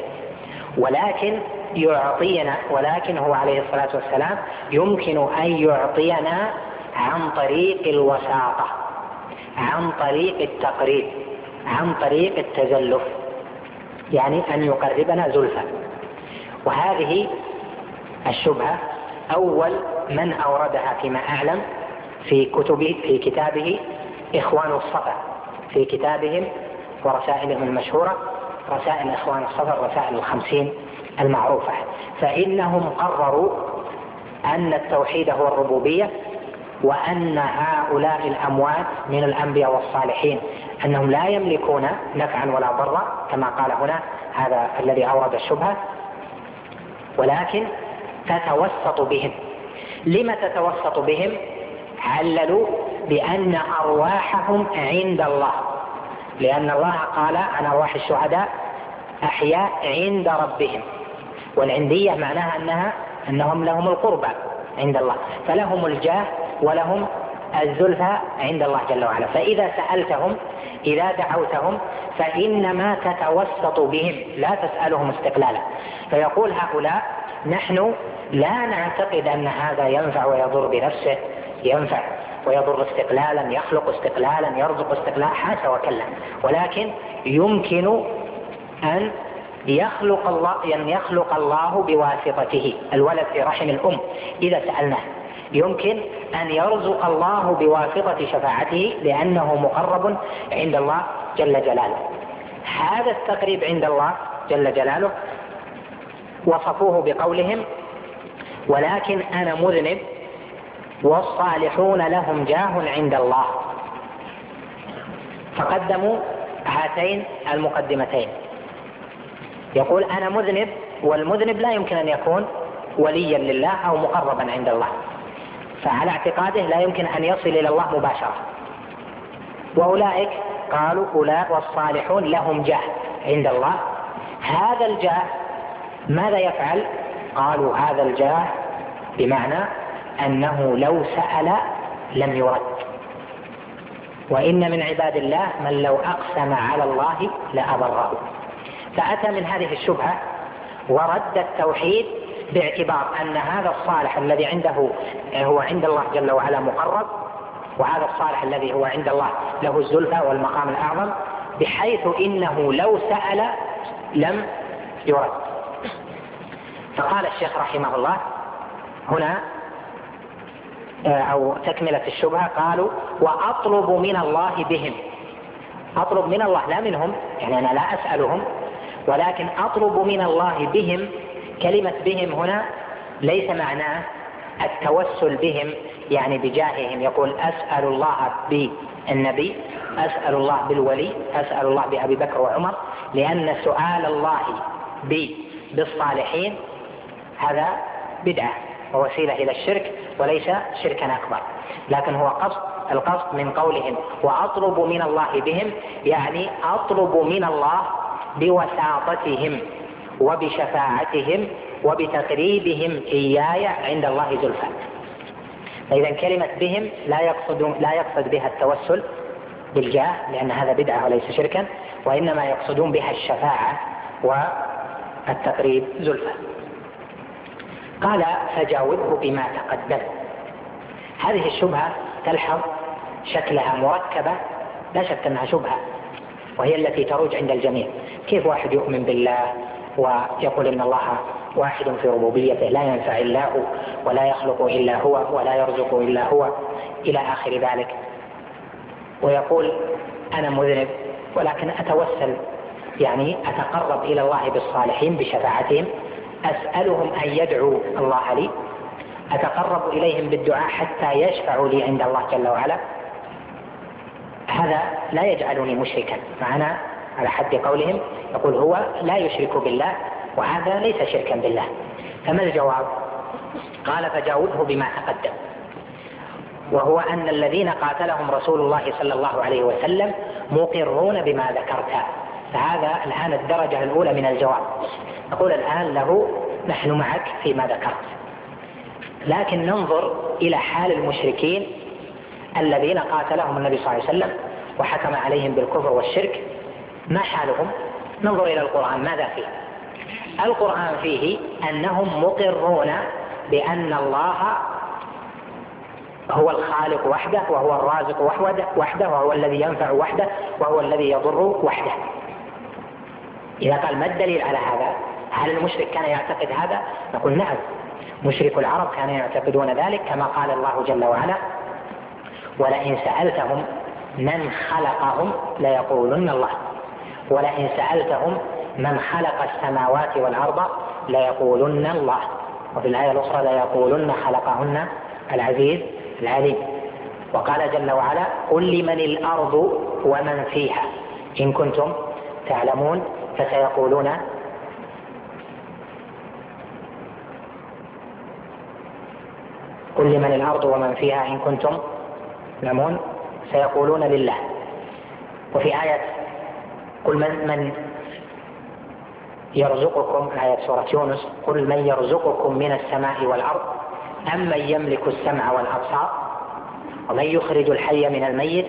S1: ولكن هو عليه الصلاة والسلام يمكن أن يعطينا عن طريق الوساطة، عن طريق التقريب، عن طريق التزلف، يعني أن يقربنا زلفى. وهذه الشبهة أول من أوردها فيما أعلم في كتابه إخوان الصفا، في كتابهم ورسائلهم المشهورة، رسائل إخوان الصفا، رسائل 50 المعروفة. فإنهم قرروا أن التوحيد هو الربوبية، وأن هؤلاء الأموات من الأنبياء والصالحين أنهم لا يملكون نفعا ولا ضرا كما قال هنا هذا الذي أورد الشبهة، ولكن تتوسط بهم. لما تتوسط بهم؟ عللوا بأن أرواحهم عند الله، لأن الله قال عن أرواح الشهداء: أحياء عند ربهم. والعندية معناها أنهم لهم القربى عند الله، فلهم الجاه ولهم الزلفى عند الله جل وعلا. فإذا سألتهم، إذا دعوتهم، فإنما تتوسط بهم، لا تسألهم استقلالا. فيقول هؤلاء: نحن لا نعتقد أن هذا ينفع ويضر بنفسه، ينفع ويضر استقلالا، يخلق استقلالا، يرزق استقلالا، حاشا وكلا، ولكن يمكن أن يخلق الله بواسطته الولد في رحم الأم إذا سألناه، يمكن أن يرزق الله بواسطة شفاعته لأنه مقرب عند الله جل جلاله. هذا التقريب عند الله جل جلاله وصفوه بقولهم: ولكن أنا مذنب والصالحون لهم جاه عند الله. فقدموا هاتين المقدمتين. يقول: أنا مذنب، والمذنب لا يمكن أن يكون وليا لله أو مقربا عند الله، فعلى اعتقاده لا يمكن أن يصل إلى الله مباشرة. وأولئك قالوا: أولئك والصالحون لهم جاه عند الله. هذا الجاه ماذا يفعل؟ قالوا: هذا الجاه بمعنى أنه لو سأل لم يرد، وإن من عباد الله من لو أقسم على الله لأبره. فأتى من هذه الشبهة ورد التوحيد باعتبار أن هذا الصالح الذي عنده هو عند الله جل وعلا مقرب، وهذا الصالح الذي هو عند الله له الزلفى والمقام الأعظم، بحيث إنه لو سأل لم يرد. فقال الشيخ رحمه الله هنا أو تكملة الشبهة، قالوا: وأطلب من الله بهم. أطلب من الله لا منهم، يعني أنا لا أسألهم، ولكن أطلب من الله بهم. كلمة بهم هنا ليس معناه التوسل بهم يعني بجاههم، يقول: أسأل الله بالنبي، أسأل الله بالولي، أسأل الله بأبي بكر وعمر، لأن سؤال الله بالصالحين هذا بدعة ووسيلة إلى الشرك وليس شركا أكبر. لكن هو القصد من قولهم وأطلب من الله بهم، يعني أطلب من الله بوساطتهم وبشفاعتهم وبتقريبهم إياي عند الله زلفى. فإذا كلمة بهم لا يقصد بها التوسل بالجاه، لأن هذا بدعة وليس شركا، وإنما يقصدون بها الشفاعة والتقريب زلفى. قال: فجاوبه بما تقدم. هذه الشبهة تلحظ شكلها مركبة، لا شك أنها شبهة، وهي التي تروج عند الجميع. كيف واحد يؤمن بالله ويقول إن الله واحد في ربوبيته، لا ينفع إلا هو ولا يخلق إلا هو ولا يرزق إلا هو إلى آخر ذلك، ويقول: أنا مذنب ولكن أتوسل، يعني أتقرب إلى الله بالصالحين بشفاعتهم أسألهم أن يدعوا الله لي، أتقرب إليهم بالدعاء حتى يشفعوا لي عند الله جل وعلا، هذا لا يجعلني مشركا. معنا على حد قولهم يقول هو لا يشرك بالله، وهذا ليس شركا بالله. فما الجواب؟ قال فجاوبه بما تقدم، وهو أن الذين قاتلهم رسول الله صلى الله عليه وسلم مقرون بما ذكرت. فهذا الآن الدرجة الأولى من الجواب. نقول الآن له نحن معك فيما ذكرت، لكن ننظر إلى حال المشركين الذين قاتلهم النبي صلى الله عليه وسلم وحكم عليهم بالكفر والشرك، ما حالهم؟ ننظر إلى القرآن ماذا فيه. القرآن فيه أنهم مقرون بأن الله هو الخالق وحده، وهو الرازق وحده، وهو الذي ينفع وحده، وهو الذي يضر وحده. إذا قال ما الدليل على هذا؟ هل المشرك كان يعتقد هذا؟ نقول نعم، مشرك العرب كانوا يعتقدون ذلك، كما قال الله جل وعلا ولئن سألتهم من خلقهم ليقولن الله، ولئن سألتهم من خلق السماوات والأرض ليقولن الله، وفي الآية الأخرى ليقولن خلقهن العزيز العليم. وقال جل وعلا قل لمن الأرض ومن فيها إن كنتم تعلمون فسيقولون قل لمن الأرض ومن فيها إن كنتم تعلمون سيقولون لله. وفي آية قل من يرزقكم، آية سورة يونس، قل من يرزقكم من السماء والأرض أم من يملك السمع والأبصار ومن يخرج الحي من الميت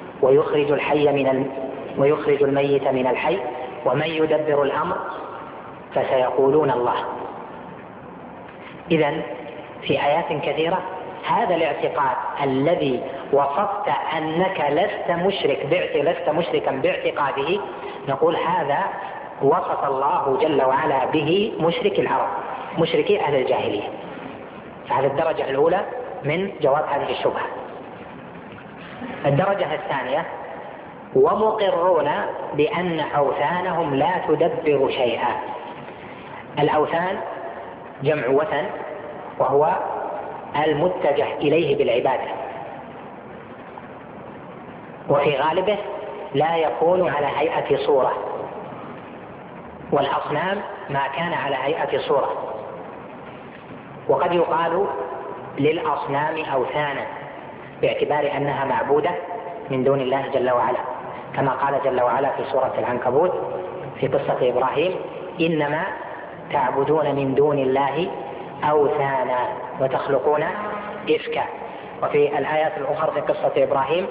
S1: ويخرج الميت من الحي ومن يدبر الأمر فسيقولون الله. إذن في آيات كثيرة هذا الاعتقاد الذي وصفت أنك لست مشركا باعتقاده، نقول هذا وصف الله جل وعلا به مشرك العرب، مشركي أهل الجاهلية. فهذه الدرجة الأولى من جواب هذه الشبهة. الدرجة الثانية ومقرون بأن أوثانهم لا تدبر شيئا. الأوثان جمع وثن، وهو المتجه إليه بالعبادة، وفي غالبه لا يكون على هيئة صورة، والأصنام ما كان على هيئة صورة. وقد يقال للأصنام أوثانا باعتبار أنها معبودة من دون الله جل وعلا، كما قال جل وعلا في سورة العنكبوت في قصة إبراهيم إنما تعبدون من دون الله أوثانا وتخلقون إفكا. وفي الآيات الأخرى في قصة إبراهيم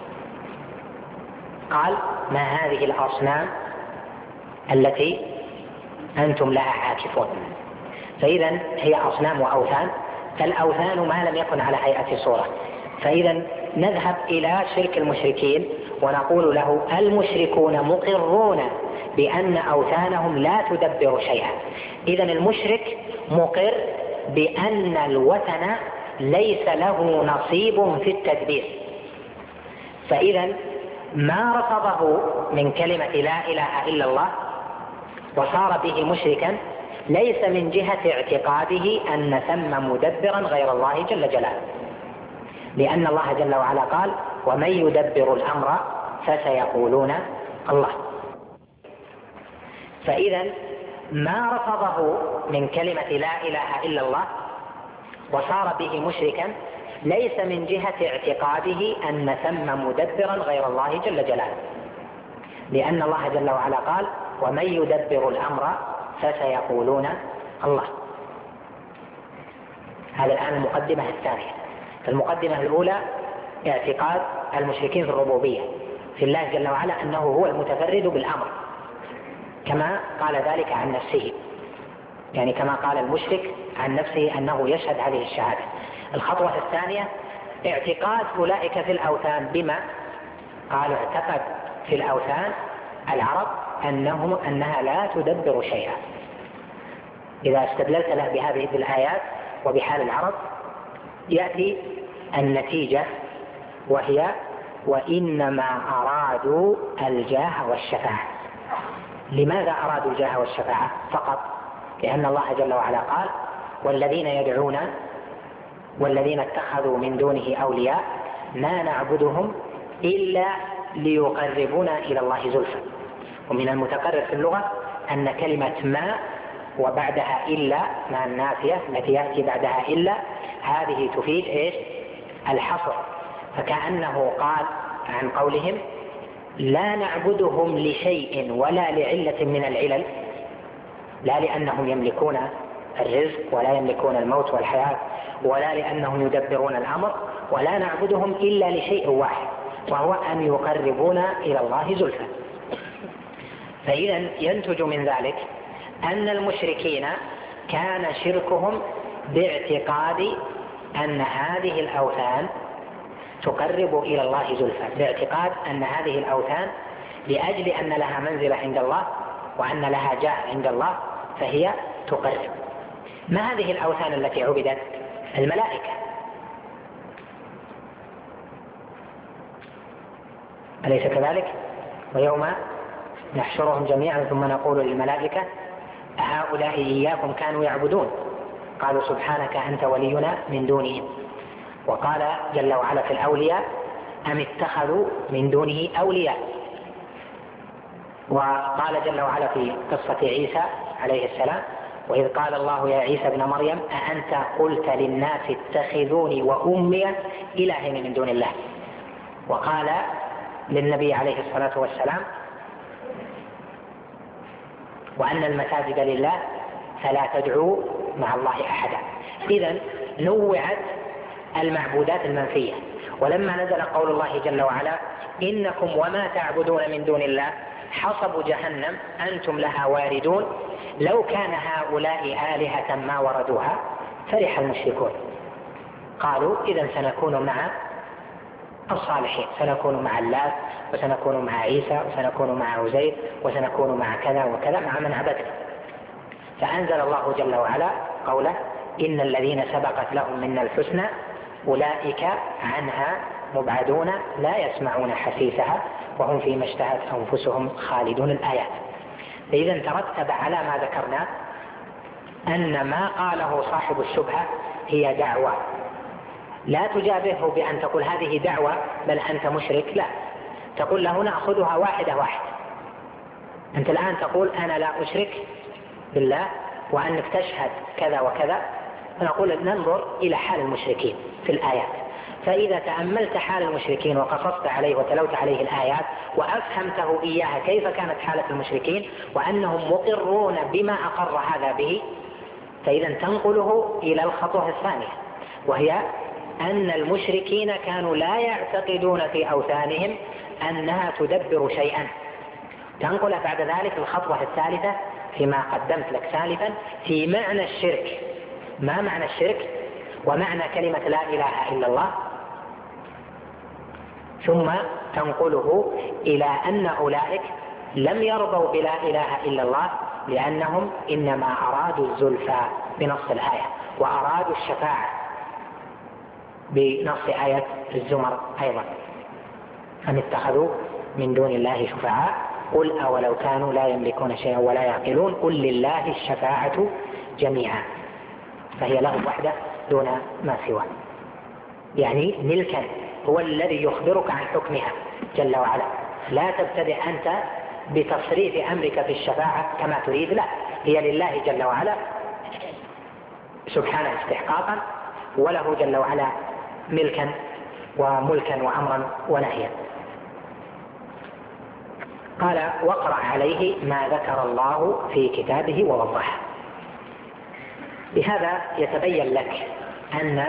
S1: قال ما هذه الأصنام التي أنتم لها عاكفون. فإذا هي أصنام وأوثان، فالأوثان ما لم يكن على هيئة صورة. فإذا نذهب إلى شرك المشركين ونقول له المشركون مقرون بأن أوثانهم لا تدبر شيئا. إذا المشرك مقر بأن الوثن ليس له نصيب في التدبير. فإذا ما رفضه من كلمة لا إله إلا الله وصار به مشركا ليس من جهة اعتقاده أن ثم مدبرا غير الله جل جلاله، لأن الله جل وعلا قال ومن يدبر الأمر فسيقولون الله. فإذا ما رفضه من كلمة لا إله إلا الله وصار به مشركا ليس من جهة اعتقاده أن ثم مدبرا غير الله جل جلاله، لأن الله جل وعلا قال ومن يدبر الأمر فسيقولون الله. هذا الآن المقدمة الثانية. المقدمة الأولى اعتقاد المشركين في الربوبية في الله جل وعلا أنه هو المتفرد بالأمر، كما قال ذلك عن نفسه، يعني كما قال المشرك عن نفسه أنه يشهد هذه الشهادة. الخطوة الثانية اعتقاد أولئك في الأوثان بما قالوا اعتقد في الأوثان العرب أنها لا تدبر شيئا. إذا استدللت له بهذه الآيات وبحال العرب يأتي النتيجة، وهي وإنما أرادوا الجاه والشفاعة. لماذا أرادوا الجاه والشفاعة فقط لأن الله جل وعلا قال: والذين اتخذوا من دونه أولياء ما نعبدهم إلا ليقربونا إلى الله زلفى. ومن المتقرر في اللغة أن كلمة ما وبعدها إلا، ما النافية التي يأتي بعدها إلا، هذه تفيد إيش؟ الحصر. فكأنه قال عن قولهم: لا نعبدهم لشيء ولا لعلة من العلل، لا لأنهم يملكون الرزق ولا يملكون الموت والحياة ولا لأنهم يدبرون الأمر، ولا نعبدهم إلا لشيء واحد، وهو أن يقربونا إلى الله زلفى. فإذا ينتج من ذلك أن المشركين كان شركهم باعتقاد أن هذه الأوثان تقرب إلى الله زلفى، باعتقاد أن هذه الأوثان لأجل أن لها منزلة عند الله وأن لها جاه عند الله فهي تقرب. ما هذه الأوثان التي عبدت؟ الملائكة. أليس كذلك؟ ويوم نحشرهم جميعا ثم نقول للملائكة: أهؤلاء إياكم كانوا يعبدون؟ قالوا: سبحانك أنت ولينا من دونهم. وقال جل وعلا في الأولياء: أم اتخذوا من دونه أولياء. وقال جل وعلا في قصة عيسى عليه السلام: وإذ قال الله يا عيسى ابن مريم أأنت قلت للناس اتخذوني وأمي إلهين من دون الله. وقال للنبي عليه الصلاة والسلام: وأن المساجد لله فلا تدعوا مع الله أحدا. إذن نوعت المعبودات المنفية. ولما نزل قول الله جل وعلا: إنكم وما تعبدون من دون الله حصب جهنم أنتم لها واردون لو كان هؤلاء آلهة ما وردوها فرح المشركون. قالوا: إذن سنكون مع الصالحين، سنكون مع اللات وسنكون مع عيسى وسنكون مع عزير وسنكون مع كذا وكذا، مع من عبدنا. فأنزل الله جل وعلا قوله: إن الذين سبقت لهم منا الحسنى أولئك عنها مبعدون لا يسمعون حسيسها وهم فيما اشتهت أنفسهم خالدون. الآيات. فإذا ترتب على ما ذكرنا أن ما قاله صاحب الشبهة هي دعوة، لا تجابهه بأن تقول هذه دعوة بل أنت مشرك، لا، تقول له نأخذها واحدة واحدة. أنت الآن تقول أنا لا أشرك بالله وأنك تشهد كذا وكذا، فنقول ننظر إلى حال المشركين في الآيات. فإذا تأملت حال المشركين وقصصت عليه وتلوت عليه الآيات وأفهمته إياها كيف كانت حالة المشركين وأنهم مقرون بما أقر هذا به، فإذا تنقله إلى الخطوة الثانية، وهي أن المشركين كانوا لا يعتقدون في أوثانهم أنها تدبر شيئا. تنقل بعد ذلك الخطوة الثالثة فيما قدمت لك سالفا في معنى الشرك. ما معنى الشرك ومعنى كلمة لا إله إلا الله، ثم تنقله إلى أن أولئك لم يرضوا بلا إله إلا الله لأنهم إنما أرادوا الزلفى بنص الآية، وأرادوا الشفاعة بنص آية الزمر أيضا: أم اتخذوا من دون الله شفعاء قل أولو كانوا لا يملكون شيئا ولا يعقلون قل لله الشفاعة جميعا. فهي له وحده دون ما سواه، يعني ملكا، هو الذي يخبرك عن حكمها جل وعلا. لا تبتدئ أنت بتصريف أمرك في الشفاعة كما تريد، لا، هي لله جل وعلا سبحانه استحقاقا، وله جل وعلا ملكا وملكا وأمرا ونهيا. قال: واقرأ عليه ما ذكر الله في كتابه ووضحه. بهذا يتبين لك أن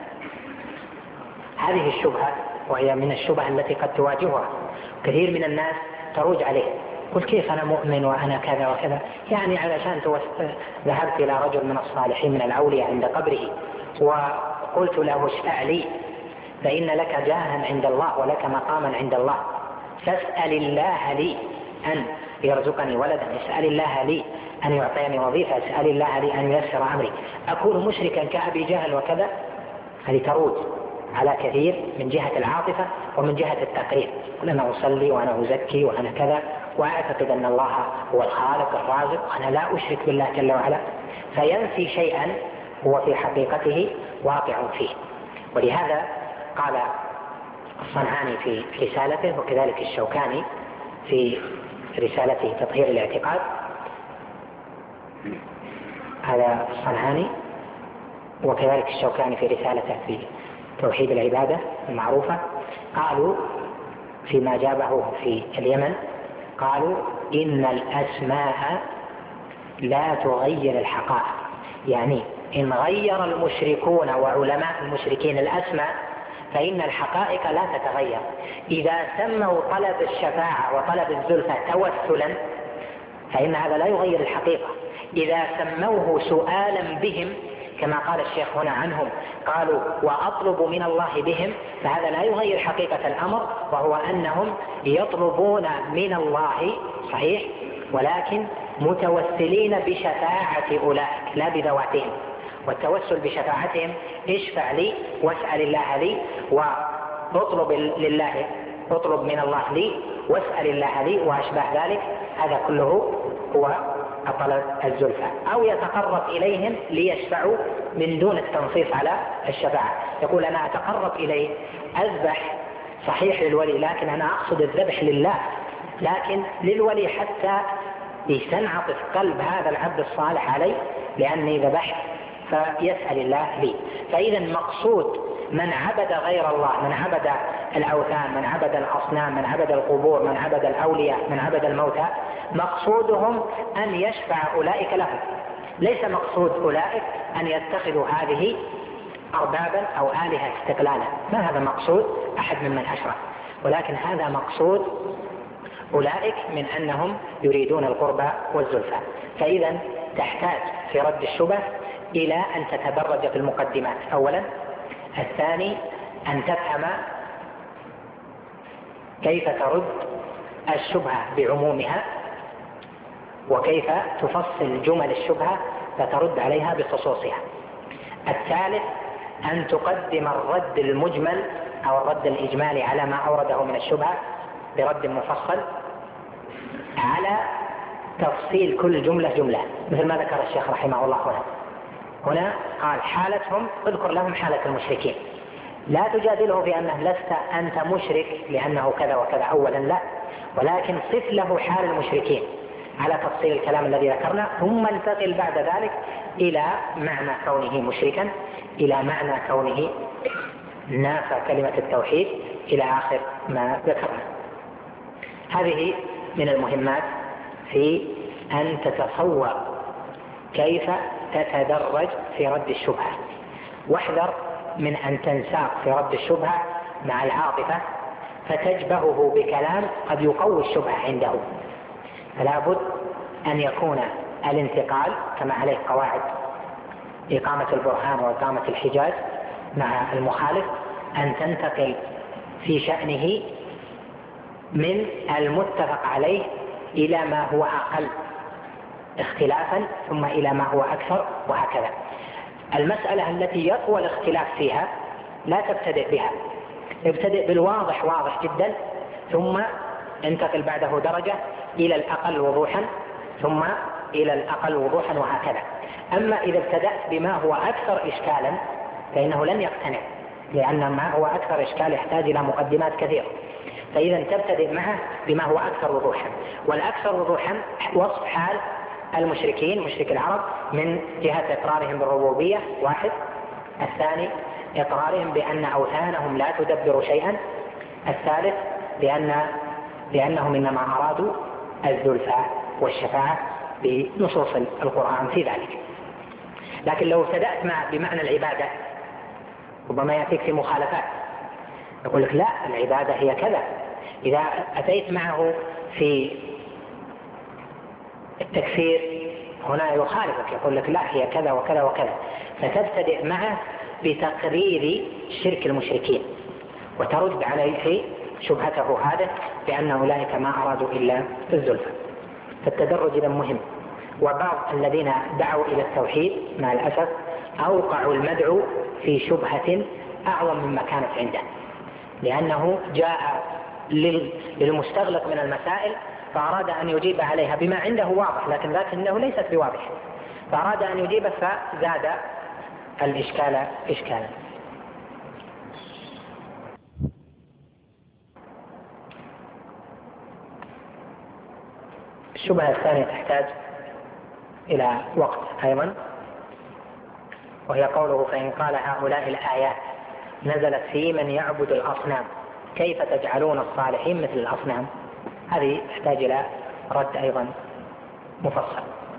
S1: هذه الشبهة، وهي من الشبهة التي قد تواجهها كثير من الناس، تروج عليه: قل كيف أنا مؤمن وأنا كذا وكذا، يعني علشان ذهبت إلى رجل من الصالحين من الأولياء عند قبره وقلت له اشفع لي فإن لك جاها عند الله ولك مقاما عند الله، فاسأل الله لي أن يرزقني ولدا، اسأل الله لي أن يعطيني وظيفة، اسأل الله لي أن ييسر أمري، أكون مشركا كأبي جهل وكذا. هذه تروج على كثير من جهة العاطفة ومن جهة التقرير: أنا أصلي وأنا أزكي وأنا كذا وأعتقد أن الله هو الخالق الرازق وأنا لا أشرك بالله جل وعلا. فينفي شيئا هو في حقيقته واقع فيه. ولهذا قال الصنعاني في رسالته، وكذلك الشوكاني في رسالته تطهير الاعتقاد، هذا الصنعاني وكذلك الشوكاني في رسالته في توحيد العبادة المعروفة، قالوا فيما جابه في اليمن، قالوا إن الأسماء لا تغير الحقائق. يعني إن غير المشركون وعلماء المشركين الأسماء فإن الحقائق لا تتغير. إذا سموا طلب الشفاعة وطلب الزلفى توسلا فإن هذا لا يغير الحقيقة. إذا سموه سؤالا بهم كما قال الشيخ هنا عنهم، قالوا وأطلب من الله بهم، فهذا لا يغير حقيقة الأمر، وهو أنهم يطلبون من الله صحيح، ولكن متوسلين بشفاعة أولئك لا بذواتهم. والتوسل بشفاعتهم اشفع لي واسأل الله لي واطلب لله، اطلب من الله لي واسأل الله لي وأشبه ذلك، هذا كله هو طلب الزلفى. أو يتقرب إليهم ليشفعوا من دون التنصيص على الشفاعة، يقول أنا أتقرب إليه أذبح صحيح للولي، لكن أنا أقصد الذبح لله، لكن للولي حتى يستنعطف قلب هذا العبد الصالح علي لأني ذبحت فيسأل الله لي. فإذا مقصود من عبد غير الله، من عبد الأوثان، من عبد الأصنام، من عبد القبور، من عبد الأولياء، من عبد الموتى، مقصودهم أن يشفع أولئك لهم، ليس مقصود أولئك أن يتخذوا هذه أربابا أو آلهة استقلالا، ما هذا مقصود أحد ممن أشرك، ولكن هذا مقصود أولئك من أنهم يريدون القربى والزلفى. فإذا تحتاج في رد الشبه إلى أن تتدرج في المقدمات أولا. الثاني أن تفهم كيف ترد الشبهة بعمومها، وكيف تفصل جمل الشبهة فترد عليها بخصوصها. الثالث أن تقدم الرد المجمل أو الرد الإجمالي على ما أورده من الشبهة برد مفصل على تفصيل كل جملة جملة، مثل ما ذكر الشيخ رحمه الله هنا قال حالتهم، اذكر لهم حالة المشركين، لا تجادله بأنه لست أنت مشرك لأنه كذا وكذا أولا، لا، ولكن صف له حال المشركين على تفصيل الكلام الذي ذكرنا، ثم انتقل بعد ذلك إلى معنى كونه مشركا، إلى معنى كونه نافى كلمة التوحيد، إلى آخر ما ذكرنا. هذه من المهمات في أن تتصور كيف تتدرج في رد الشبهة، واحذر من أن تنساق في رد الشبهة مع العاطفة فتجبهه بكلام قد يقوي الشبهة عنده. فلا بد أن يكون الانتقال كما عليه قواعد إقامة البرهان وإقامة الحجاج مع المخالف، أن تنتقل في شأنه من المتفق عليه إلى ما هو أقل اختلافا، ثم إلى ما هو أكثر، وهكذا. المسألة التي يقوى الاختلاف فيها لا تبتدئ بها، ابتدئ بالواضح واضح جدا، ثم انتقل بعده درجة إلى الأقل وضوحا، ثم إلى الأقل وضوحا، وهكذا. أما إذا ابتدأت بما هو أكثر إشكالا فإنه لن يقتنع، لأن ما هو أكثر إشكال يحتاج إلى مقدمات كثيرة. فإذا تبتدئ معه بما هو أكثر وضوحا، والأكثر وضوحا وصف حال المشركين، مشرك العرب، من جهة إقرارهم بالربوبية واحد. الثاني إقرارهم بأن أوثانهم لا تدبر شيئا. الثالث بأنهم إنما أرادوا الزلفى والشفاعة بنصوص القرآن في ذلك. لكن لو ابتدأت بمعنى العبادة ربما يأتيك في مخالفات، يقول لك لا، العبادة هي كذا. إذا أتيت معه في التكفير هنا يخالفك، يقول لك لا، هي كذا وكذا وكذا، فتبتدئ معه بتقرير شرك المشركين وترد عليه شبهته هذا بأن أولئك ما أرادوا إلا الزلفى. فالتدرج إذا مهم. وبعض الذين دعوا إلى التوحيد مع الأسف أوقعوا المدعو في شبهة أعظم مما كانت عنده، لأنه جاء للمستغلق من المسائل فأراد أن يجيب عليها بما عنده واضح، لكنه ليست بواضح، فأراد أن يجيب فزاد الإشكال إشكالا. الشبهة الثانية تحتاج إلى وقت أيضا، وهي قوله: فإن قال هؤلاء الآيات نزلت في من يعبد الأصنام كيف تجعلون الصالحين مثل الأصنام؟ هذه تحتاج إلى رد أيضا مفصل.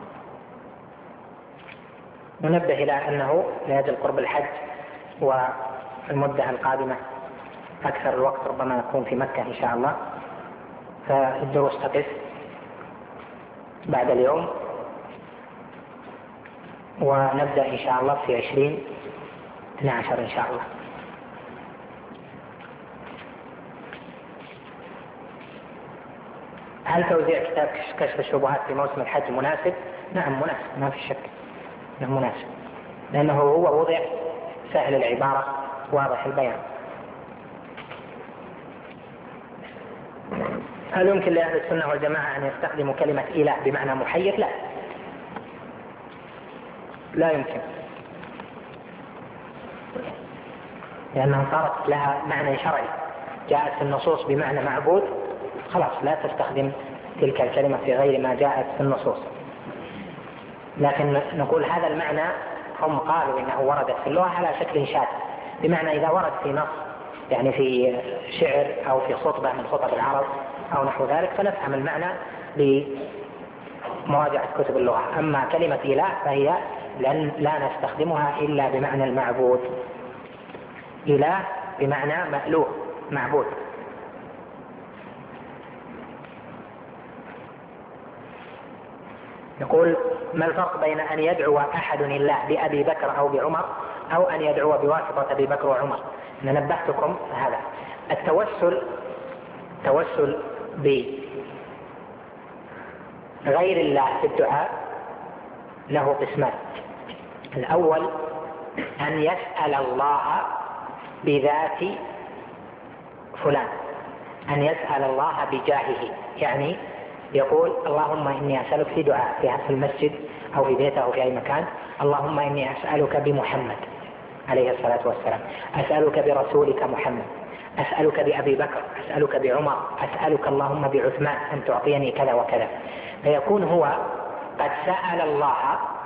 S1: ننبه إلى أنه لأجل قرب الحج والمدة القادمة أكثر الوقت ربما يكون في مكة إن شاء الله، فالدروس تقف بعد اليوم، ونبدأ إن شاء الله في 20/12 إن شاء الله. هل توزيع كتاب كشف الشبهات في موسم الحج مناسب؟ نعم مناسب، ما في شك انه مناسب، لأنه هو وضع سهل العبارة واضح البيان. هل يمكن لأهل السنة والجماعة أن يستخدموا كلمة إله بمعنى محير؟ لا يمكن، لأنها صارت لها معنى شرعي، جاءت في النصوص بمعنى معبود، خلاص لا تستخدم تلك الكلمة في غير ما جاءت في النصوص. لكن نقول هذا المعنى هم قالوا إنه وردت في اللغة على شكل شاذ، بمعنى إذا ورد في نص، يعني في شعر أو في خطبة من خطب العرب أو نحو ذلك، فنفهم المعنى بمراجعة كتب اللغة. أما كلمة إله فهي لا نستخدمها إلا بمعنى المعبود. إله بمعنى مألوه، معبود. يقول: ما الفرق بين أن يدعو أحد الله بأبي بكر أو بعمر، أو أن يدعو بواسطة أبي بكر وعمر؟ أنا نبهتكم هذا. التوسل بغير الله في الدعاء له قسمان. الأول أن يسأل الله بذات فلان، أن يسأل الله بجاهه، يعني يقول: اللهم إني أسألك في دعاء في المسجد أو في بيته أو في أي مكان، اللهم إني أسألك بمحمد عليه الصلاة والسلام، أسألك برسولك محمد، أسألك بأبي بكر، أسألك بعمر، أسألك اللهم بعثمان أن تعطيني كذا وكذا. فيكون هو قد سأل الله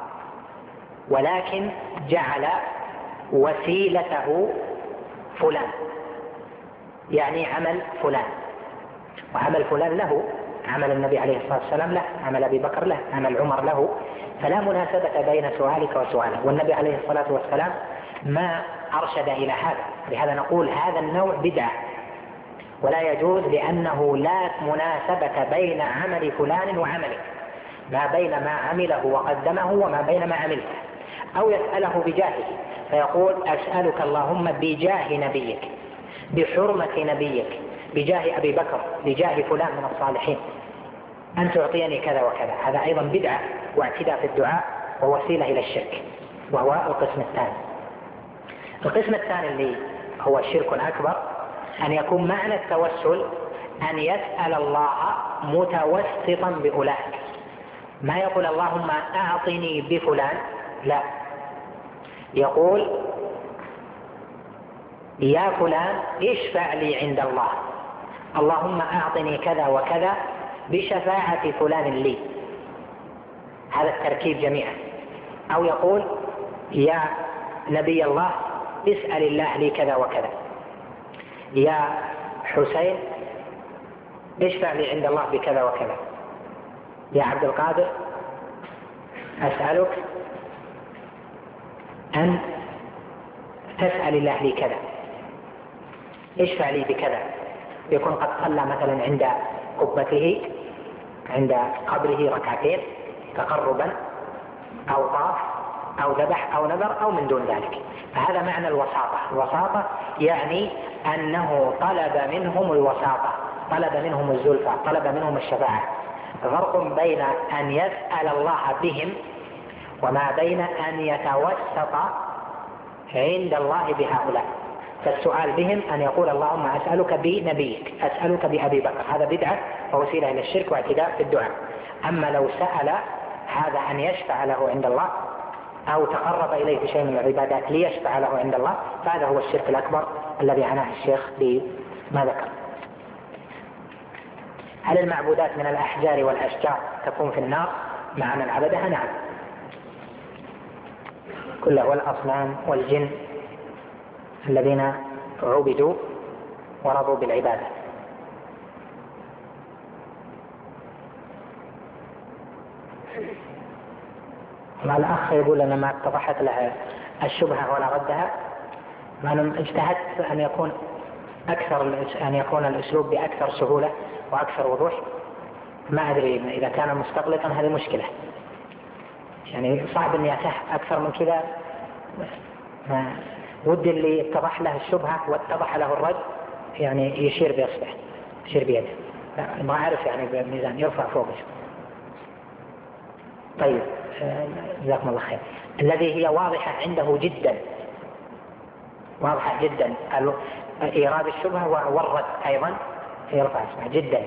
S1: ولكن جعل وسيلته فلان، يعني عمل فلان، وعمل فلان له، عمل النبي عليه الصلاة والسلام له، عمل أبي بكر له، عمل عمر له، فلا مناسبة بين سؤالك وسؤاله. والنبي عليه الصلاة والسلام ما أرشد إلى هذا، لهذا نقول هذا النوع بدعة ولا يجوز، لأنه لا مناسبة بين عمل فلان وعملك، ما بين ما عمله وقدمه وما بين ما عملته. أو يسأله بجاهه فيقول: أسألك اللهم بجاه نبيك، بحرمة نبيك، بجاه أبي بكر، بجاه فلان من الصالحين أن تعطيني كذا وكذا. هذا أيضا بدعة واعتداء في الدعاء ووسيلة إلى الشرك، وهو القسم الثاني. القسم الثاني اللي هو الشرك الأكبر، أن يكون معنى التوسل أن يسأل الله متوسطا بأولئك، ما يقول اللهم أعطني بفلان، لا، يقول: يا فلان اشفع لي عند الله، اللهم أعطني كذا وكذا بشفاعة فلان لي. هذا التركيب جميعا. أو يقول: يا نبي الله اسأل الله لي كذا وكذا، يا حسين اشفع لي عند الله بكذا وكذا، يا عبد القادر أسألك أن تسأل الله لي كذا، اشفع لي بكذا. يكون قد صلى مثلا عند قبته، عند قبره ركعتين تقربا، أو طاف، أو ذبح، أو نذر، أو من دون ذلك. فهذا معنى الوساطة. الوساطة يعني أنه طلب منهم الوساطة، طلب منهم الزلفى، طلب منهم الشفاعة. فرق بين أن يسأل الله بهم وما بين أن يتوسط عند الله بهؤلاء. فالسؤال بهم أن يقول: اللهم أسألك بنبيك، أسألك بأبي بكر، هذا بدعة ووسيلة إلى الشرك واعتداء في الدعاء. أما لو سأل هذا أن يشفع له عند الله أو تقرب إليه بشيء من العبادات ليشفع له عند الله، فهذا هو الشرك الأكبر الذي عناه الشيخ بما ذكر. هل المعبودات من الأحجار والأشجار تكون في النار مع من عبدها؟ نعم، كلها، والأصنام والجن الذين عبدوا ورضوا بالعبادة. الأخ يقول أنا ما اتضحت له الشبهة ولا ردها، أنا اجتهدت أن يكون الأسلوب بأكثر سهولة وأكثر وضوح. ما أدري إذا كان مستغلقا هذه مشكلة، يعني صعب أن يتح أكثر من كذا. ودي اللي اتضح له الشبهة واتضح له الرد يعني يشير بإصبعه، يشير بيده، ما أعرف يعني بميزان يرفع فوقه. طيب، جزاكم الله خير. الذي هي واضحة عنده جدا، واضحة جدا إيراد الشبهة والرد أيضا، يرفع اسمه جدا.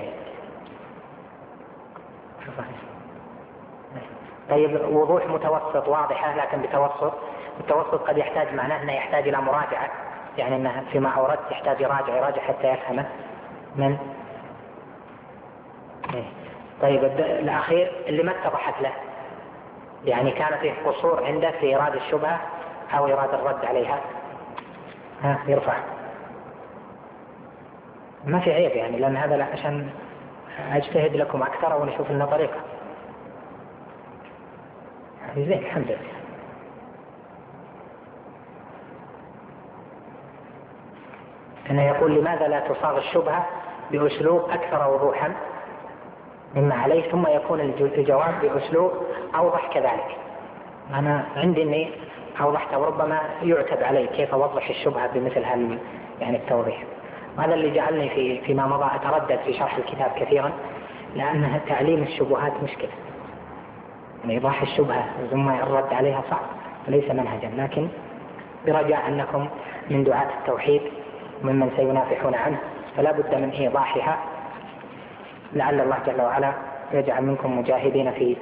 S1: طيب، وضوح متوسط واضحة لكن بتوسط. التوسط قد يحتاج، معناه أنه يحتاج إلى مراجعة، يعني أنه فيما أورد يحتاج يراجع حتى يفهمه من. طيب، الأخير اللي ما اتضحت له، يعني كان فيه قصور عنده في إيراد الشبهة أو إيراد الرد عليها، يرفع. ما في عيب يعني، لأن هذا لا، عشان أجتهد لكم أكثر ونشوف لنا طريقة. زين، الحمد لله. أنه يقول لماذا لا تصاغ الشبهة بأسلوب أكثر وضوحا مما عليه، ثم يكون الجواب بأسلوب أوضح كذلك. أنا عندي أني أوضحت، وربما يعتب علي كيف أوضح الشبهة بمثل هذا يعني التوضيح. وهذا اللي جعلني فيما مضى أتردد في شرح الكتاب كثيرا، لأنها تعليم الشبهات مشكلة، يعني إيضاح الشبهة ثم الرد عليها صعب وليس منهجا. لكن برجاء أنكم من دعاة التوحيد وممن سينافحون عنه، فلا بد من إيضاحها، لعل الله جل وعلا يجعل منكم مجاهدين في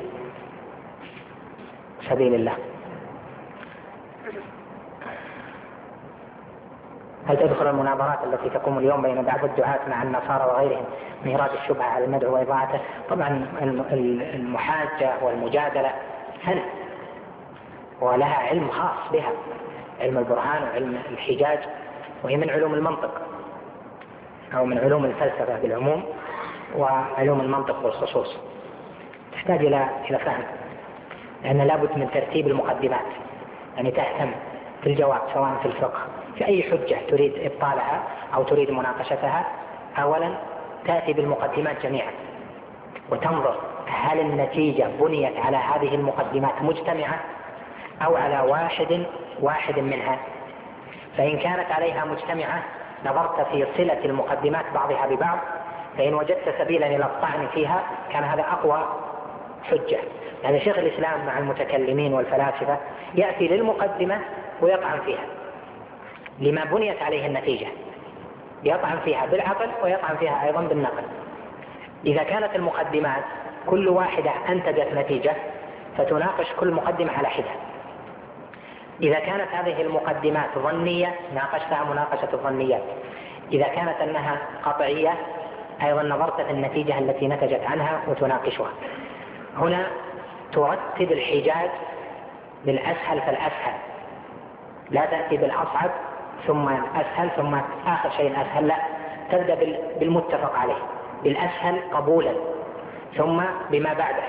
S1: سبيل الله. هل تدخل المناظرات التي تقوم اليوم بين بعض الدعاة مع النصارى وغيرهم من إيراد الشبهة على المدعو وإضاعته؟ طبعا المحاجة والمجادلة سنة، ولها علم خاص بها، علم البرهان وعلم الحجاج، وهي من علوم المنطق أو من علوم الفلسفة بالعموم وعلوم المنطق بالخصوص، تحتاج إلى فهم، لأن لابد من ترتيب المقدمات، يعني تهتم في الجواب سواء في الفقه في أي حجة تريد إبطالها أو تريد مناقشتها، أولا تأتي بالمقدمات جميعا وتنظر هل النتيجة بنيت على هذه المقدمات مجتمعة أو على واحد منها. فإن كانت عليها مجتمعة نظرت في صلة المقدمات بعضها ببعض، فإن وجدت سبيلا إلى الطعن فيها كان هذا أقوى حجة. يعني شيخ الإسلام مع المتكلمين والفلاسفة يأتي للمقدمة ويطعن فيها لما بنيت عليه النتيجة، يطعن فيها بالعقل ويطعن فيها أيضا بالنقل. إذا كانت المقدمات كل واحدة أنتجت نتيجة فتناقش كل مقدمة على حدة. إذا كانت هذه المقدمات ظنية ناقشتها مناقشة الظنيات. إذا كانت أنها قطعية أيضا نظرت في النتيجة التي نتجت عنها وتناقشها. هنا ترتب الحجاج بالأسهل فالأسهل، لا تأتي بالأصعب ثم الأسهل ثم آخر شيء الأسهل، لا، تبدأ بالمتفق عليه، بالأسهل قبولا ثم بما بعده.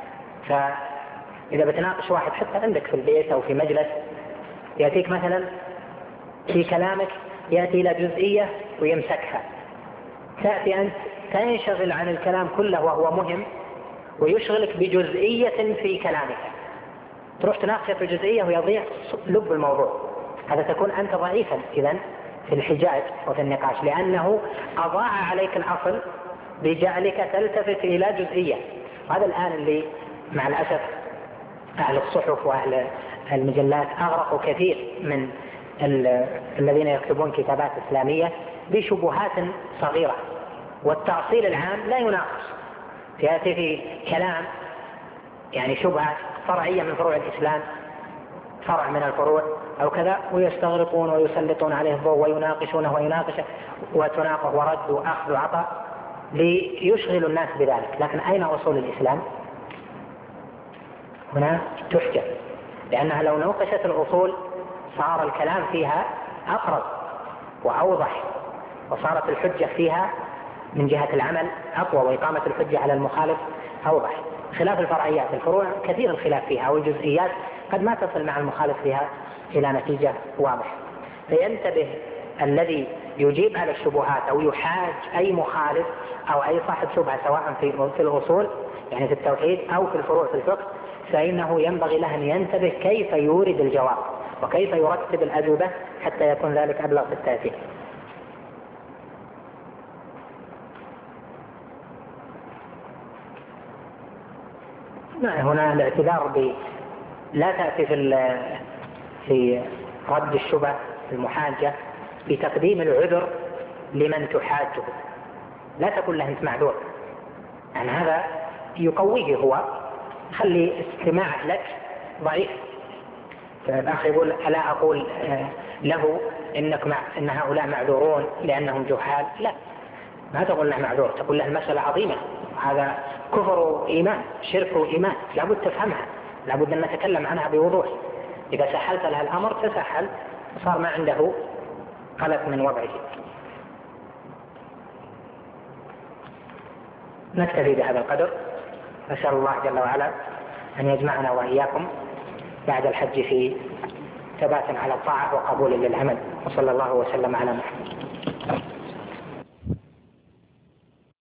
S1: فإذا بتناقش واحد حتى عندك في البيت أو في مجلس، يأتيك مثلا في كلامك يأتي إلى جزئية ويمسكها، تأتي أنت تنشغل عن الكلام كله وهو مهم ويشغلك بجزئية في كلامك، تروح تناقش في الجزئية ويضيع لب الموضوع. هذا تكون أنت ضعيفا إذن في الحجاج وفي النقاش، لأنه أضاع عليك الأصل بجعلك تلتفت إلى جزئية. هذا الآن اللي مع الأسف أهل الصحف وأهل المجلات أغرقوا كثير من الذين يكتبون كتابات إسلامية بشبهات صغيرة، والتأصيل العام لا يناقش. يأتي في كلام يعني شبهة فرعية من فروع الإسلام، فرع من الفروع أو كذا، ويستغرقون ويسلطون عليه الضوء ويناقشونه ويناقشه وتناقض ورد وأخذ وعطاء ليشغلوا الناس بذلك. لكن أين أصول الإسلام؟ هنا تحجب، لأنها لو نوقشت الأصول صار الكلام فيها أقرب وأوضح، وصارت الحجة فيها من جهة العمل أقوى، وإقامة الحجة على المخالف أوضح. خلاف الفرعيات، الفروع كثير الخلاف فيها، والجزئيات قد ما تصل مع المخالف فيها إلى نتيجة واضحة. فينتبه الذي يجيب على الشبهات أو يحاج أي مخالف أو أي صاحب شبهة، سواء في الأصول يعني في التوحيد أو في الفروع في الفقه، فإنه ينبغي له أن ينتبه كيف يورد الجواب وكيف يرتب الأجوبة حتى يكون ذلك أبلغ في التأثير. هنا الاعتذار لا تأتي في رد الشبهة المحاجة بتقديم العذر لمن تحاجه، لا تقول له أنت معذور، يعني هذا يقويه هو، خلي استماعه لك ضعيف. فالأخ يقول ألا أقول له إن هؤلاء معذورون لأنهم جهال؟ لا، ما تقول له معذور، تقول له المسألة عظيمة، هذا كفر وإيمان، شرك وإيمان، لابد تفهمها، لابد أن نتكلم عنها بوضوح. إذا سهلت لها الأمر تسهل، صار ما عنده قلق من وضعه. نكتفي بهذا القدر، نسأل الله جل وعلا أن يجمعنا وإياكم بعد الحج في ثبات على الطاعة وقبول للعمل، وصلى الله وسلم على محمد.